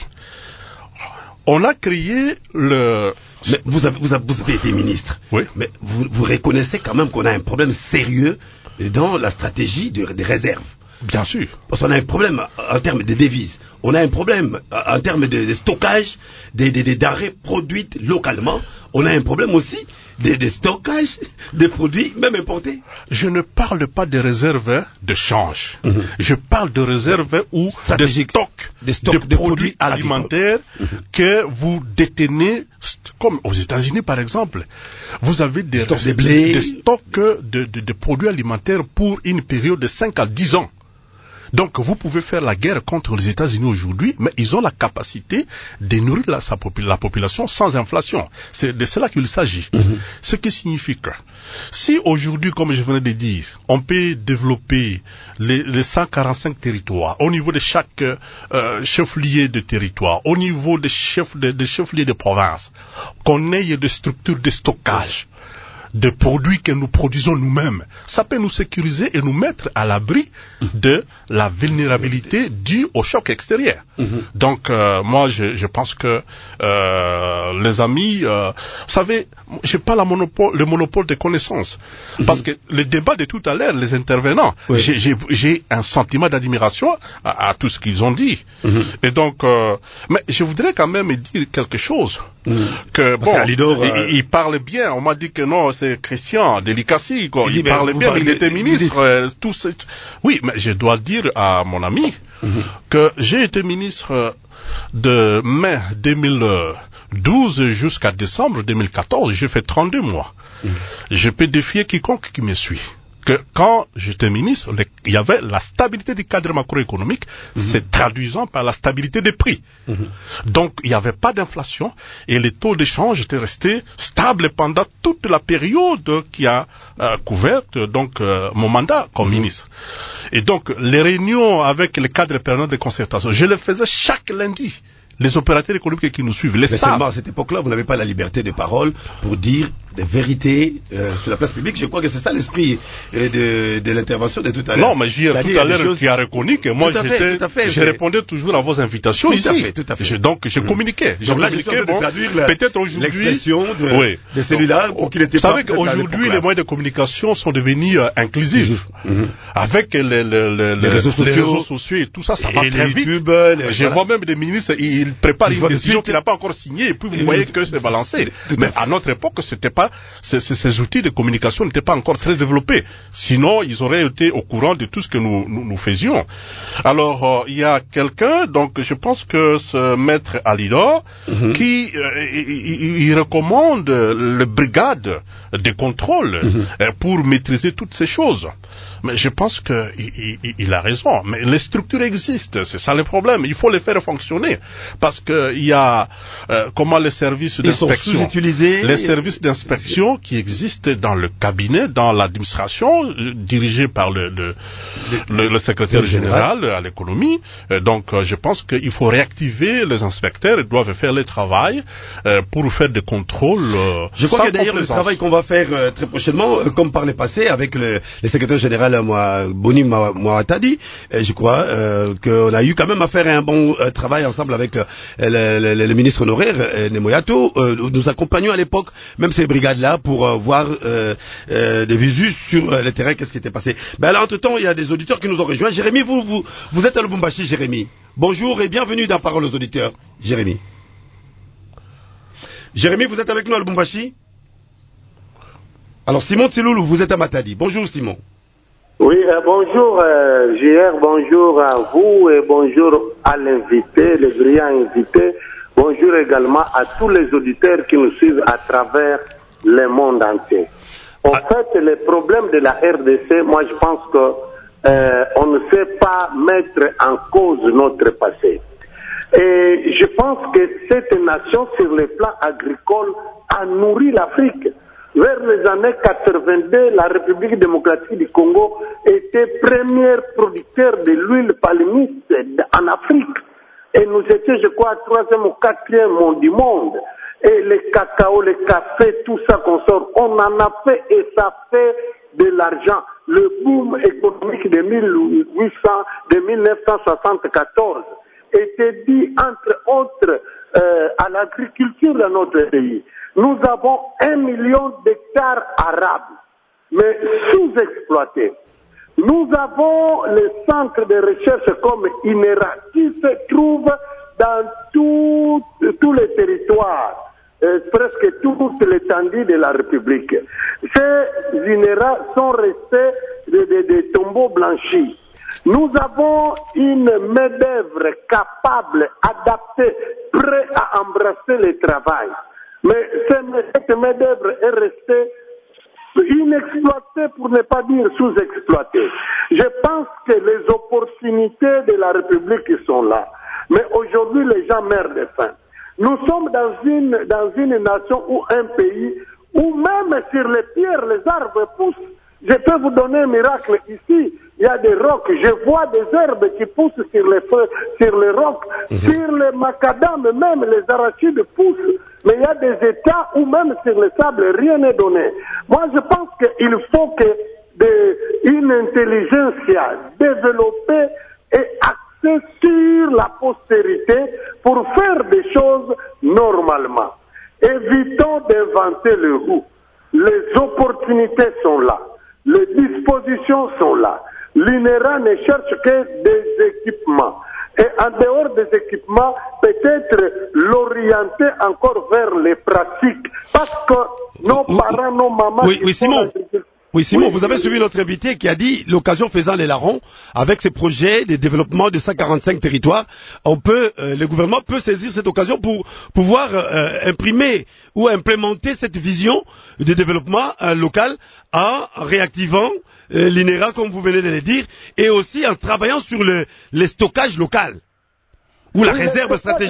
on a créé le... Mais vous avez été ministre. Oui. Mais vous reconnaissez quand même qu'on a un problème sérieux dans la stratégie des réserves. Bien sûr. Parce qu'on a un problème en termes de devises. On a un problème en termes de stockage des denrées produites localement. On a un problème aussi de stockage des produits même importés. Je ne parle pas de réserves de change. Je parle de réserves ou de stocks de produits alimentaires que vous détenez, comme aux États-Unis par exemple. Vous avez des stocks de produits alimentaires pour une période de 5 à 10 ans. Donc vous pouvez faire la guerre contre les États-Unis aujourd'hui, mais ils ont la capacité de nourrir la population sans inflation. C'est de cela qu'il s'agit. Ce qui signifie que si aujourd'hui, comme je venais de dire, on peut développer les 145 territoires au niveau de chaque chef-lieu de territoire, au niveau des chefs-lieux de province, qu'on ait des structures de stockage de produits que nous produisons nous-mêmes, ça peut nous sécuriser et nous mettre à l'abri de la vulnérabilité due au choc extérieur. Donc, moi, je pense que les amis, vous savez, j'ai pas le monopole des connaissances, parce que le débat de tout à l'heure, les intervenants, j'ai un sentiment d'admiration à tout ce qu'ils ont dit. Et donc, mais je voudrais quand même dire quelque chose. Que bon, il parle bien. On m'a dit que non, c'est Christian Delicassi, quoi. Il parle bien, il était ministre. Oui, mais je dois dire à mon ami que j'ai été ministre de mai 2012 jusqu'à décembre 2014. J'ai fait 32 mois. Je peux défier quiconque qui me suit que quand j'étais ministre, il y avait la stabilité du cadre macroéconomique, se traduisant par la stabilité des prix. Donc, il n'y avait pas d'inflation et les taux d'échange étaient restés stables pendant toute la période qui a couverte donc mon mandat comme ministre. Et donc, les réunions avec les cadres permanents de concertation, je les faisais chaque lundi. Les opérateurs économiques qui nous suivent, les savent. Mais seulement à cette époque-là, vous n'avez pas la liberté de parole pour dire des vérités sur la place publique. Je crois que c'est ça l'esprit de l'intervention de tout à l'heure. Non, mais j'ai tout à l'heure qui a reconnu que moi je répondais toujours à vos invitations ici. Tout à fait. Donc je communiquais. Donc là, je suis en train de traduire peut-être aujourd'hui l'expression de celui-là pour qu'il n'était pas. Vous savez qu'aujourd'hui les moyens de communication sont devenus inclusifs. Avec les réseaux sociaux et tout ça, ça va très vite. Je vois même des ministres, il prépare une décision qu'il n'a pas encore signée et puis vous voyez que c'est balancé. Mais à notre époque, c'était pas, ces outils de communication n'étaient pas encore très développés. Sinon, ils auraient été au courant de tout ce que nous faisions. Alors, il y a quelqu'un, donc je pense que ce maître Alidor, qui il recommande le brigade de contrôle pour maîtriser toutes ces choses. Mais je pense que il a raison. Mais les structures existent, c'est ça le problème. Il faut les faire fonctionner parce que il y a comment les services d'inspection, les services d'inspection qui existent dans le cabinet, dans l'administration dirigée par le secrétaire général à l'économie. Donc je pense qu'il faut réactiver les inspecteurs. Ils doivent faire le travail pour faire des contrôles. Je crois que d'ailleurs le travail qu'on va faire très prochainement, comme par le passé avec le secrétaire général Boni Mouatadi, je crois qu'on a eu quand même à faire un bon travail ensemble avec le ministre honoraire Nemoyato. Nous accompagnions à l'époque même ces brigades-là pour voir des visus sur le terrain, qu'est-ce qui était passé. Ben là, entre-temps, il y a des auditeurs qui nous ont rejoints. Jérémy, vous êtes à Lubumbashi, Jérémy. Bonjour et bienvenue dans Parole aux auditeurs, Jérémy. Jérémy, vous êtes avec nous à Lubumbashi? Alors, Simon Tsiloulou, vous êtes à Matadi. Bonjour, Simon. Oui, bonjour JR, bonjour à vous et bonjour à l'invité, le brillant invité. Bonjour également à tous les auditeurs qui nous suivent à travers le monde entier. En fait, le problème de la RDC, moi je pense que on ne sait pas mettre en cause notre passé. Et je pense que cette nation, sur le plan agricole, a nourri l'Afrique. Vers les années 82, la République démocratique du Congo était première producteur de l'huile palmiste en Afrique. Et nous étions, je crois, 3e ou 4e du monde. Et le cacao, le café, tout ça qu'on sort, on en a fait et ça fait de l'argent. Le boom économique de 1974 était dû, entre autres, à l'agriculture de notre pays. Nous avons 1 million d'hectares arables, mais sous-exploités. Nous avons les centres de recherche comme INERA qui se trouvent dans tous les territoires, presque toute l'étendue de la République. Ces INERA sont restés des tombeaux blanchis. Nous avons une main-d'œuvre capable, adaptée, prête à embrasser le travail. Mais cette main-d'œuvre est restée inexploité pour ne pas dire sous-exploité. Je pense que les opportunités de la République sont là. Mais aujourd'hui, les gens meurent de faim. Nous sommes dans une nation ou un pays où même sur les pierres, les arbres poussent. Je peux vous donner un miracle ici. Il y a des rocs. Je vois des herbes qui poussent sur les feux, sur les rocs, sur les macadams, même les arachides poussent. Mais il y a des États où même sur le sable, rien n'est donné. Moi, je pense qu'il faut une intelligence développée et axée sur la postérité pour faire des choses normalement. Évitons d'inventer le roue. Les opportunités sont là. Les dispositions sont là. L'INERA ne cherche que des équipements. Et en dehors des équipements, peut-être l'orienter encore vers les pratiques. Parce que nos parents, nos mamans... Oui, Simon. Oui, Simon, vous avez suivi notre invité qui a dit, l'occasion faisant les larrons, avec ses projets de développement de 145 territoires, le gouvernement peut saisir cette occasion pour pouvoir imprimer ou implémenter cette vision de développement local en réactivant l'INERA, comme vous venez de le dire, et aussi en travaillant sur le stockage local. Ou la réserve stratégique.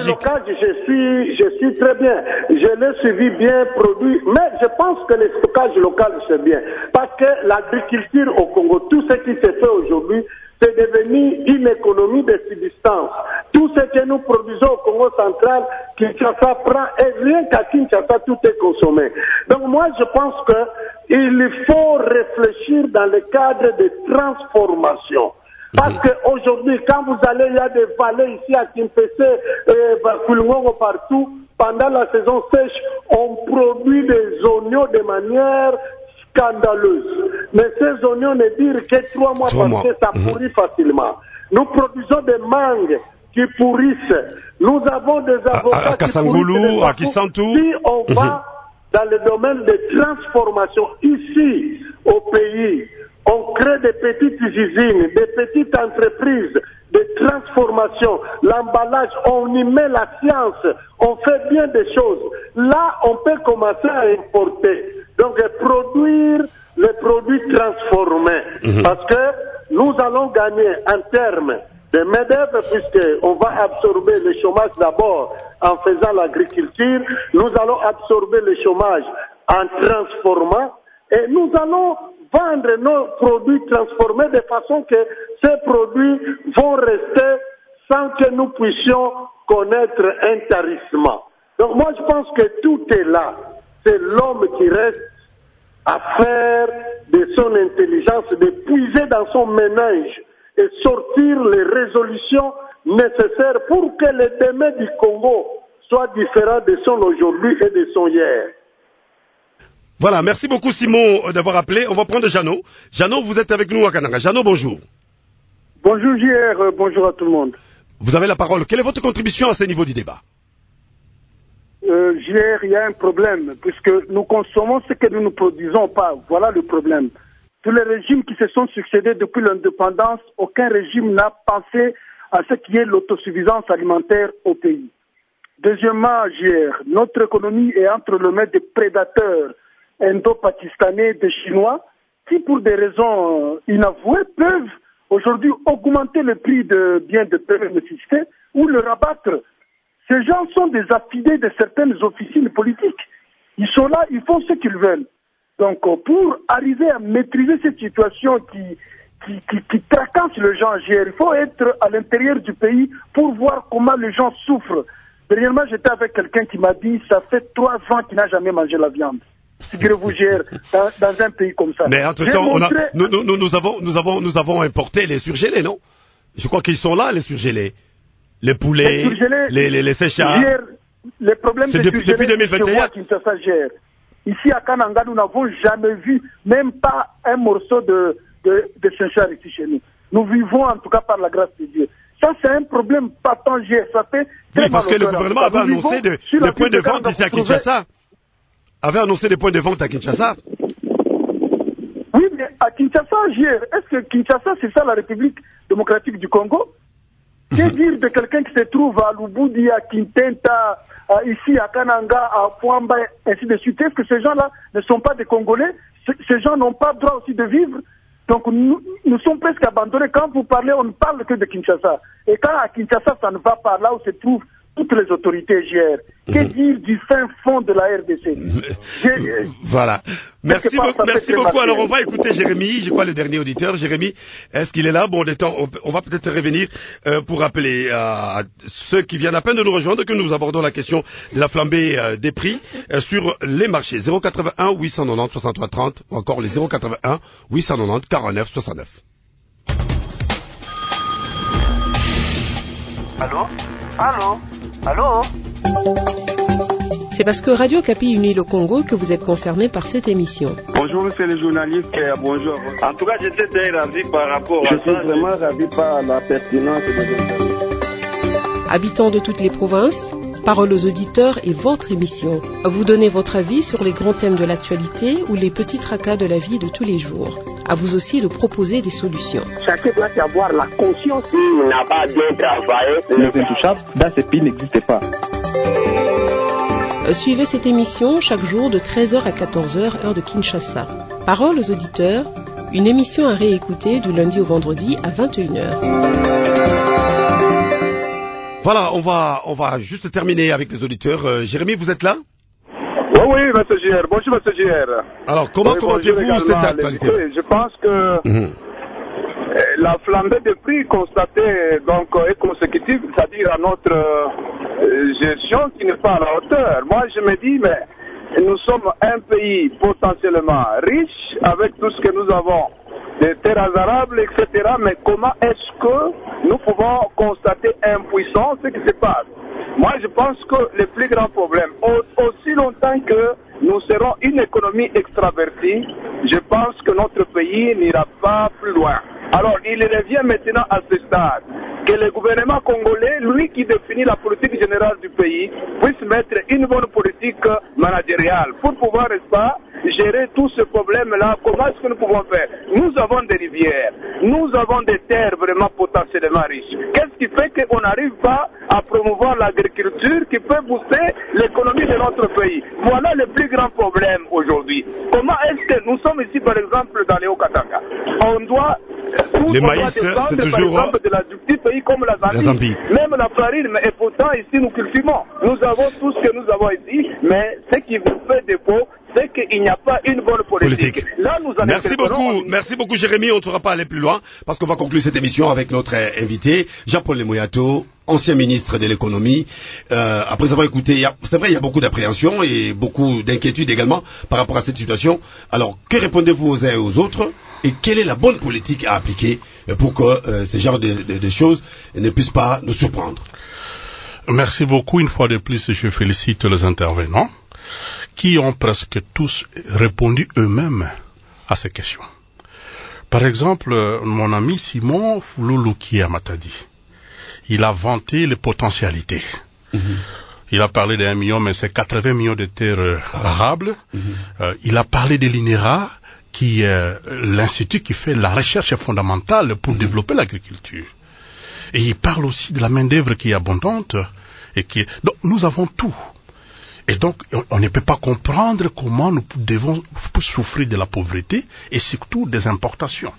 Je suis très bien. Je l'ai suivi bien produit. Mais je pense que le stockage local, c'est bien. Parce que l'agriculture au Congo, tout ce qui se fait aujourd'hui, c'est devenu une économie de subsistance. Tout ce que nous produisons au Congo central, Kinshasa prend, et rien qu'à Kinshasa, tout est consommé. Donc moi, je pense qu'il faut réfléchir dans le cadre de transformation. Parce qu'aujourd'hui, quand vous allez, il y a des vallées ici à Kimpese, Kulungongo partout, pendant la saison sèche, on produit des oignons de manière scandaleuse. Mais ces oignons ne durent que 3 mois parce que ça pourrit facilement. Nous produisons des mangues qui pourrissent. Nous avons des avocats qui pourrissent. À Kisantou. Si on va dans le domaine de transformation ici, au pays, on crée des petites usines, des petites entreprises de transformation, l'emballage, on y met la science, on fait bien des choses. Là, on peut commencer à importer. Donc, produire les produits transformés. Parce que nous allons gagner en termes de main-d'œuvre, puisqu'on va absorber le chômage d'abord en faisant l'agriculture. Nous allons absorber le chômage en transformant. Et nous allons vendre nos produits transformés de façon que ces produits vont rester sans que nous puissions connaître un tarissement. Donc moi je pense que tout est là. C'est l'homme qui reste à faire de son intelligence, de puiser dans son ménage et sortir les résolutions nécessaires pour que le demain du Congo soit différent de son aujourd'hui et de son hier. Voilà, merci beaucoup Simon d'avoir appelé. On va prendre Jeannot. Jeannot, vous êtes avec nous à Kananga. Jeannot, bonjour. Bonjour JR, bonjour à tout le monde. Vous avez la parole. Quelle est votre contribution à ce niveau du débat? JR, il y a un problème, puisque nous consommons ce que nous ne produisons pas. Voilà le problème. Tous les régimes qui se sont succédés depuis l'indépendance, aucun régime n'a pensé à ce qui est l'autosuffisance alimentaire au pays. Deuxièmement, JR, notre économie est entre les mains des prédateurs indo-pakistanais, des Chinois, qui pour des raisons inavouées peuvent aujourd'hui augmenter le prix de biens de première nécessité ou le rabattre. Ces gens sont des affidés de certaines officines politiques. Ils sont là, ils font ce qu'ils veulent. Donc pour arriver à maîtriser cette situation qui tracasse les gens, il faut être à l'intérieur du pays pour voir comment les gens souffrent. Dernièrement, j'étais avec quelqu'un qui m'a dit ça fait 3 ans qu'il n'a jamais mangé la viande. Figurez-vous, dans un pays comme ça. Mais entre-temps, nous avons importé les surgelés, non? Je crois qu'ils sont là, les surgelés. Les poulets, les séchards. Les problèmes c'est depuis 2021. Ici à Kananga, nous n'avons jamais vu même pas un morceau de séchard ici chez nous. Nous vivons en tout cas par la grâce de Dieu. Ça, c'est un problème patent, ça fait oui, parce que le gouvernement avait annoncé des points de vente ici à Kinshasa. Avait annoncé des points de vente à Kinshasa. Oui, mais à Kinshasa, est-ce que Kinshasa, c'est ça la République démocratique du Congo? Que dire de quelqu'un qui se trouve à Lubudi, à Kintenta, ici à Kananga, à Pouamba, ainsi de suite. Est-ce que ces gens-là ne sont pas des Congolais? Ces gens n'ont pas droit aussi de vivre. Donc nous sommes presque abandonnés. Quand vous parlez, on ne parle que de Kinshasa. Et quand à Kinshasa, ça ne va pas là où se trouvent toutes les autorités GR. Que dire du fin fond de la RDC? Voilà. Merci beaucoup. Alors on va écouter Jérémy, je crois le dernier auditeur. Jérémy, est-ce qu'il est là? Bon, on va peut-être revenir pour rappeler à ceux qui viennent à peine de nous rejoindre que nous abordons la question de la flambée des prix sur les marchés. 081 890 63 30 ou encore les 081 890 49 69. Allô? C'est parce que Radio Okapi unit le Congo que vous êtes concerné par cette émission. Bonjour monsieur le journaliste, bonjour. En tout cas, j'étais très ravi par rapport à ça. Je suis vraiment ravi par la pertinence de l'interview. Habitants de toutes les provinces, parole aux auditeurs et votre émission. Vous donnez votre avis sur les grands thèmes de l'actualité ou les petits tracas de la vie de tous les jours. À vous aussi de proposer des solutions. Chacun doit avoir la conscience qu'il n'a pas bien travaillé. Les intouchables dans ce pays n'existent pas. Suivez cette émission chaque jour de 13h à 14h, heure de Kinshasa. Parole aux auditeurs, une émission à réécouter du lundi au vendredi à 21h. Voilà, on va juste terminer avec les auditeurs. Jérémy, vous êtes là? Oui, monsieur JR. Bonjour, monsieur JR. Alors, comment commentez-vous cette actualité? Je pense que la flambée des prix constatée donc, est consécutive, c'est-à-dire à notre gestion qui n'est pas à la hauteur. Moi, je me dis, mais nous sommes un pays potentiellement riche avec tout ce que nous avons, des terres arables, etc. Mais comment est-ce que nous pouvons constater impuissant ce qui se passe? Moi, je pense que le plus grand problème, aussi longtemps que nous serons une économie extravertie, je pense que notre pays n'ira pas plus loin. Alors, il revient maintenant à ce stade que le gouvernement congolais, lui qui définit la politique générale du pays, puisse mettre une bonne politique managériale pour pouvoir, n'est-ce pas, gérer tout ce problème-là. Comment est-ce que nous pouvons faire? Nous avons des rivières, nous avons des terres vraiment potentiellement riches. Qu'est-ce qui fait qu'on n'arrive pas à promouvoir l'agriculture qui peut booster l'économie de notre pays? Voilà le plus grand problème aujourd'hui. Comment est-ce que nous sommes ici, par exemple, dans les Hauts-Katanga? On doit les maïs, c'est toujours par exemple, de la du petit pays comme la Zambie. Même la farine, et pourtant ici nous cultivons. Nous avons tout ce que nous avons ici, mais ce qui vous fait défaut, c'est qu'il n'y a pas une bonne politique. Là, nous en Merci beaucoup Jérémy, on ne pourra pas aller plus loin parce qu'on va conclure cette émission avec notre invité, Jean-Paul Lemoyato, ancien ministre de l'économie. Après avoir écouté, c'est vrai, il y a beaucoup d'appréhension et beaucoup d'inquiétude également par rapport à cette situation. Alors, que répondez-vous aux uns et aux autres et quelle est la bonne politique à appliquer pour que ce genre de choses ne puissent pas nous surprendre? Merci beaucoup. Une fois de plus, je félicite les intervenants qui ont presque tous répondu eux-mêmes à ces questions. Par exemple, mon ami Simon Fouloulouki à Matadi, il a vanté les potentialités. Il a parlé d'1 million, mais c'est 80 millions de terres arables. Il a parlé de l'INERA, qui est l'institut qui fait la recherche fondamentale pour développer l'agriculture. Et il parle aussi de la main-d'œuvre qui est abondante. Donc, nous avons tout. Et donc, on ne peut pas comprendre comment nous devons souffrir de la pauvreté et surtout des importations.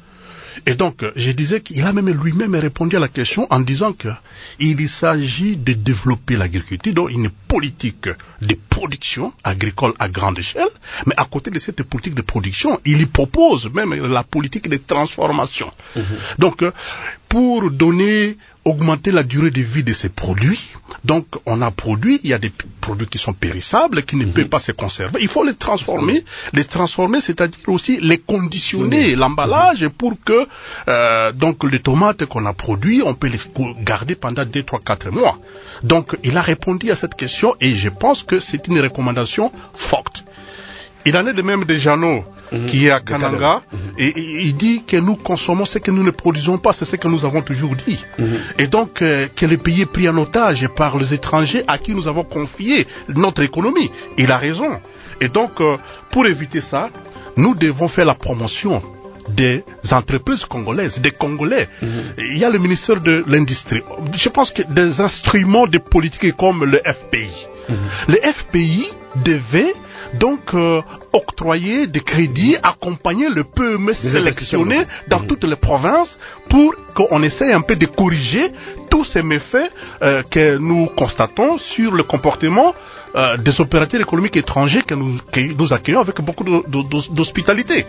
Et donc, je disais qu'il a même lui-même répondu à la question en disant qu'il s'agit de développer l'agriculture, donc une politique de production agricole à grande échelle, mais à côté de cette politique de production, il y propose même la politique de transformation. Donc, pour augmenter la durée de vie de ces produits, donc on a produit, il y a des produits qui sont périssables, qui ne peuvent pas se conserver, il faut les transformer, c'est-à-dire aussi les conditionner, l'emballage pour que donc les tomates qu'on a produites, on peut les garder pendant 2, 3, 4 mois. Donc il a répondu à cette question et je pense que c'est une recommandation forte. Il en est de même de Jeannot, qui est à Kananga, et il dit que nous consommons ce que nous ne produisons pas, c'est ce que nous avons toujours dit. Et donc, que le pays est pris en otage par les étrangers à qui nous avons confié notre économie. Il a raison. Et donc, pour éviter ça, nous devons faire la promotion des entreprises congolaises, des Congolais. Il y a le ministère de l'Industrie. Je pense que des instruments de politique comme le FPI. Le FPI devait donc octroyer des crédits, accompagner le PME sélectionné dans toutes les provinces pour qu'on essaye un peu de corriger tous ces méfaits que nous constatons sur le comportement des opérateurs économiques étrangers que nous accueillons avec beaucoup d'hospitalité.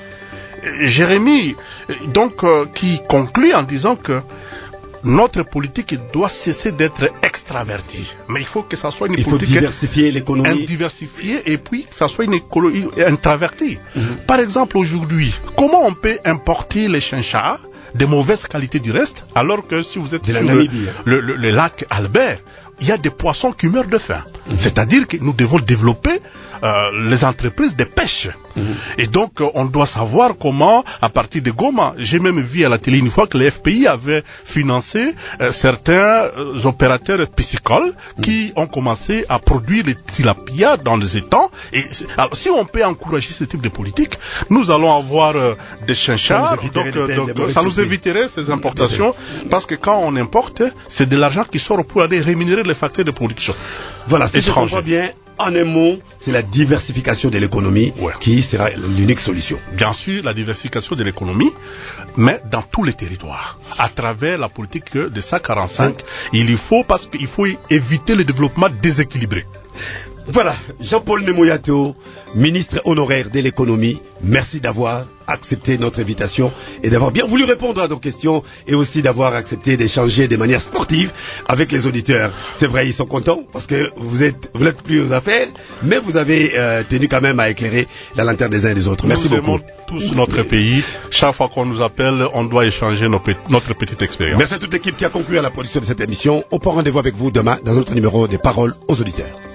Jérémy, donc, qui conclut en disant que notre politique doit cesser d'être extravertie. Mais il faut que ça soit une politique... Il faut diversifier l'économie. Diversifier et puis que ça soit une écologie introvertie. Par exemple, aujourd'hui, comment on peut importer les chinchas de mauvaise qualité du reste, alors que si vous êtes sur le lac Albert, il y a des poissons qui meurent de faim. C'est-à-dire que nous devons développer les entreprises de pêche. Et donc, on doit savoir comment, à partir de Goma, j'ai même vu à la télé une fois que le FPI avait financé certains opérateurs piscicoles qui ont commencé à produire les tilapia dans les étangs. Et alors, si on peut encourager ce type de politique, nous allons avoir des chinchas. Donc, ça nous éviterait ces importations, parce que quand on importe, c'est de l'argent qui sort pour aller rémunérer les facteurs de production. Voilà, si je comprends bien, en un mot, c'est la diversification de l'économie qui sera l'unique solution. Bien sûr, la diversification de l'économie, mais dans tous les territoires. À travers la politique de 145, il faut éviter le développement déséquilibré. Voilà, Jean-Paul Nemoyato, ministre honoraire de l'économie, merci d'avoir accepté notre invitation et d'avoir bien voulu répondre à nos questions et aussi d'avoir accepté d'échanger de manière sportive avec les auditeurs. C'est vrai, ils sont contents parce que vous n'êtes plus aux affaires, mais vous avez tenu quand même à éclairer la lanterne des uns et des autres. Merci beaucoup. Nous aimons tous notre pays. Chaque fois qu'on nous appelle, on doit échanger notre petite expérience. Merci à toute l'équipe qui a conclu à la production de cette émission. On prend rendez-vous avec vous demain dans un autre numéro des Paroles aux auditeurs.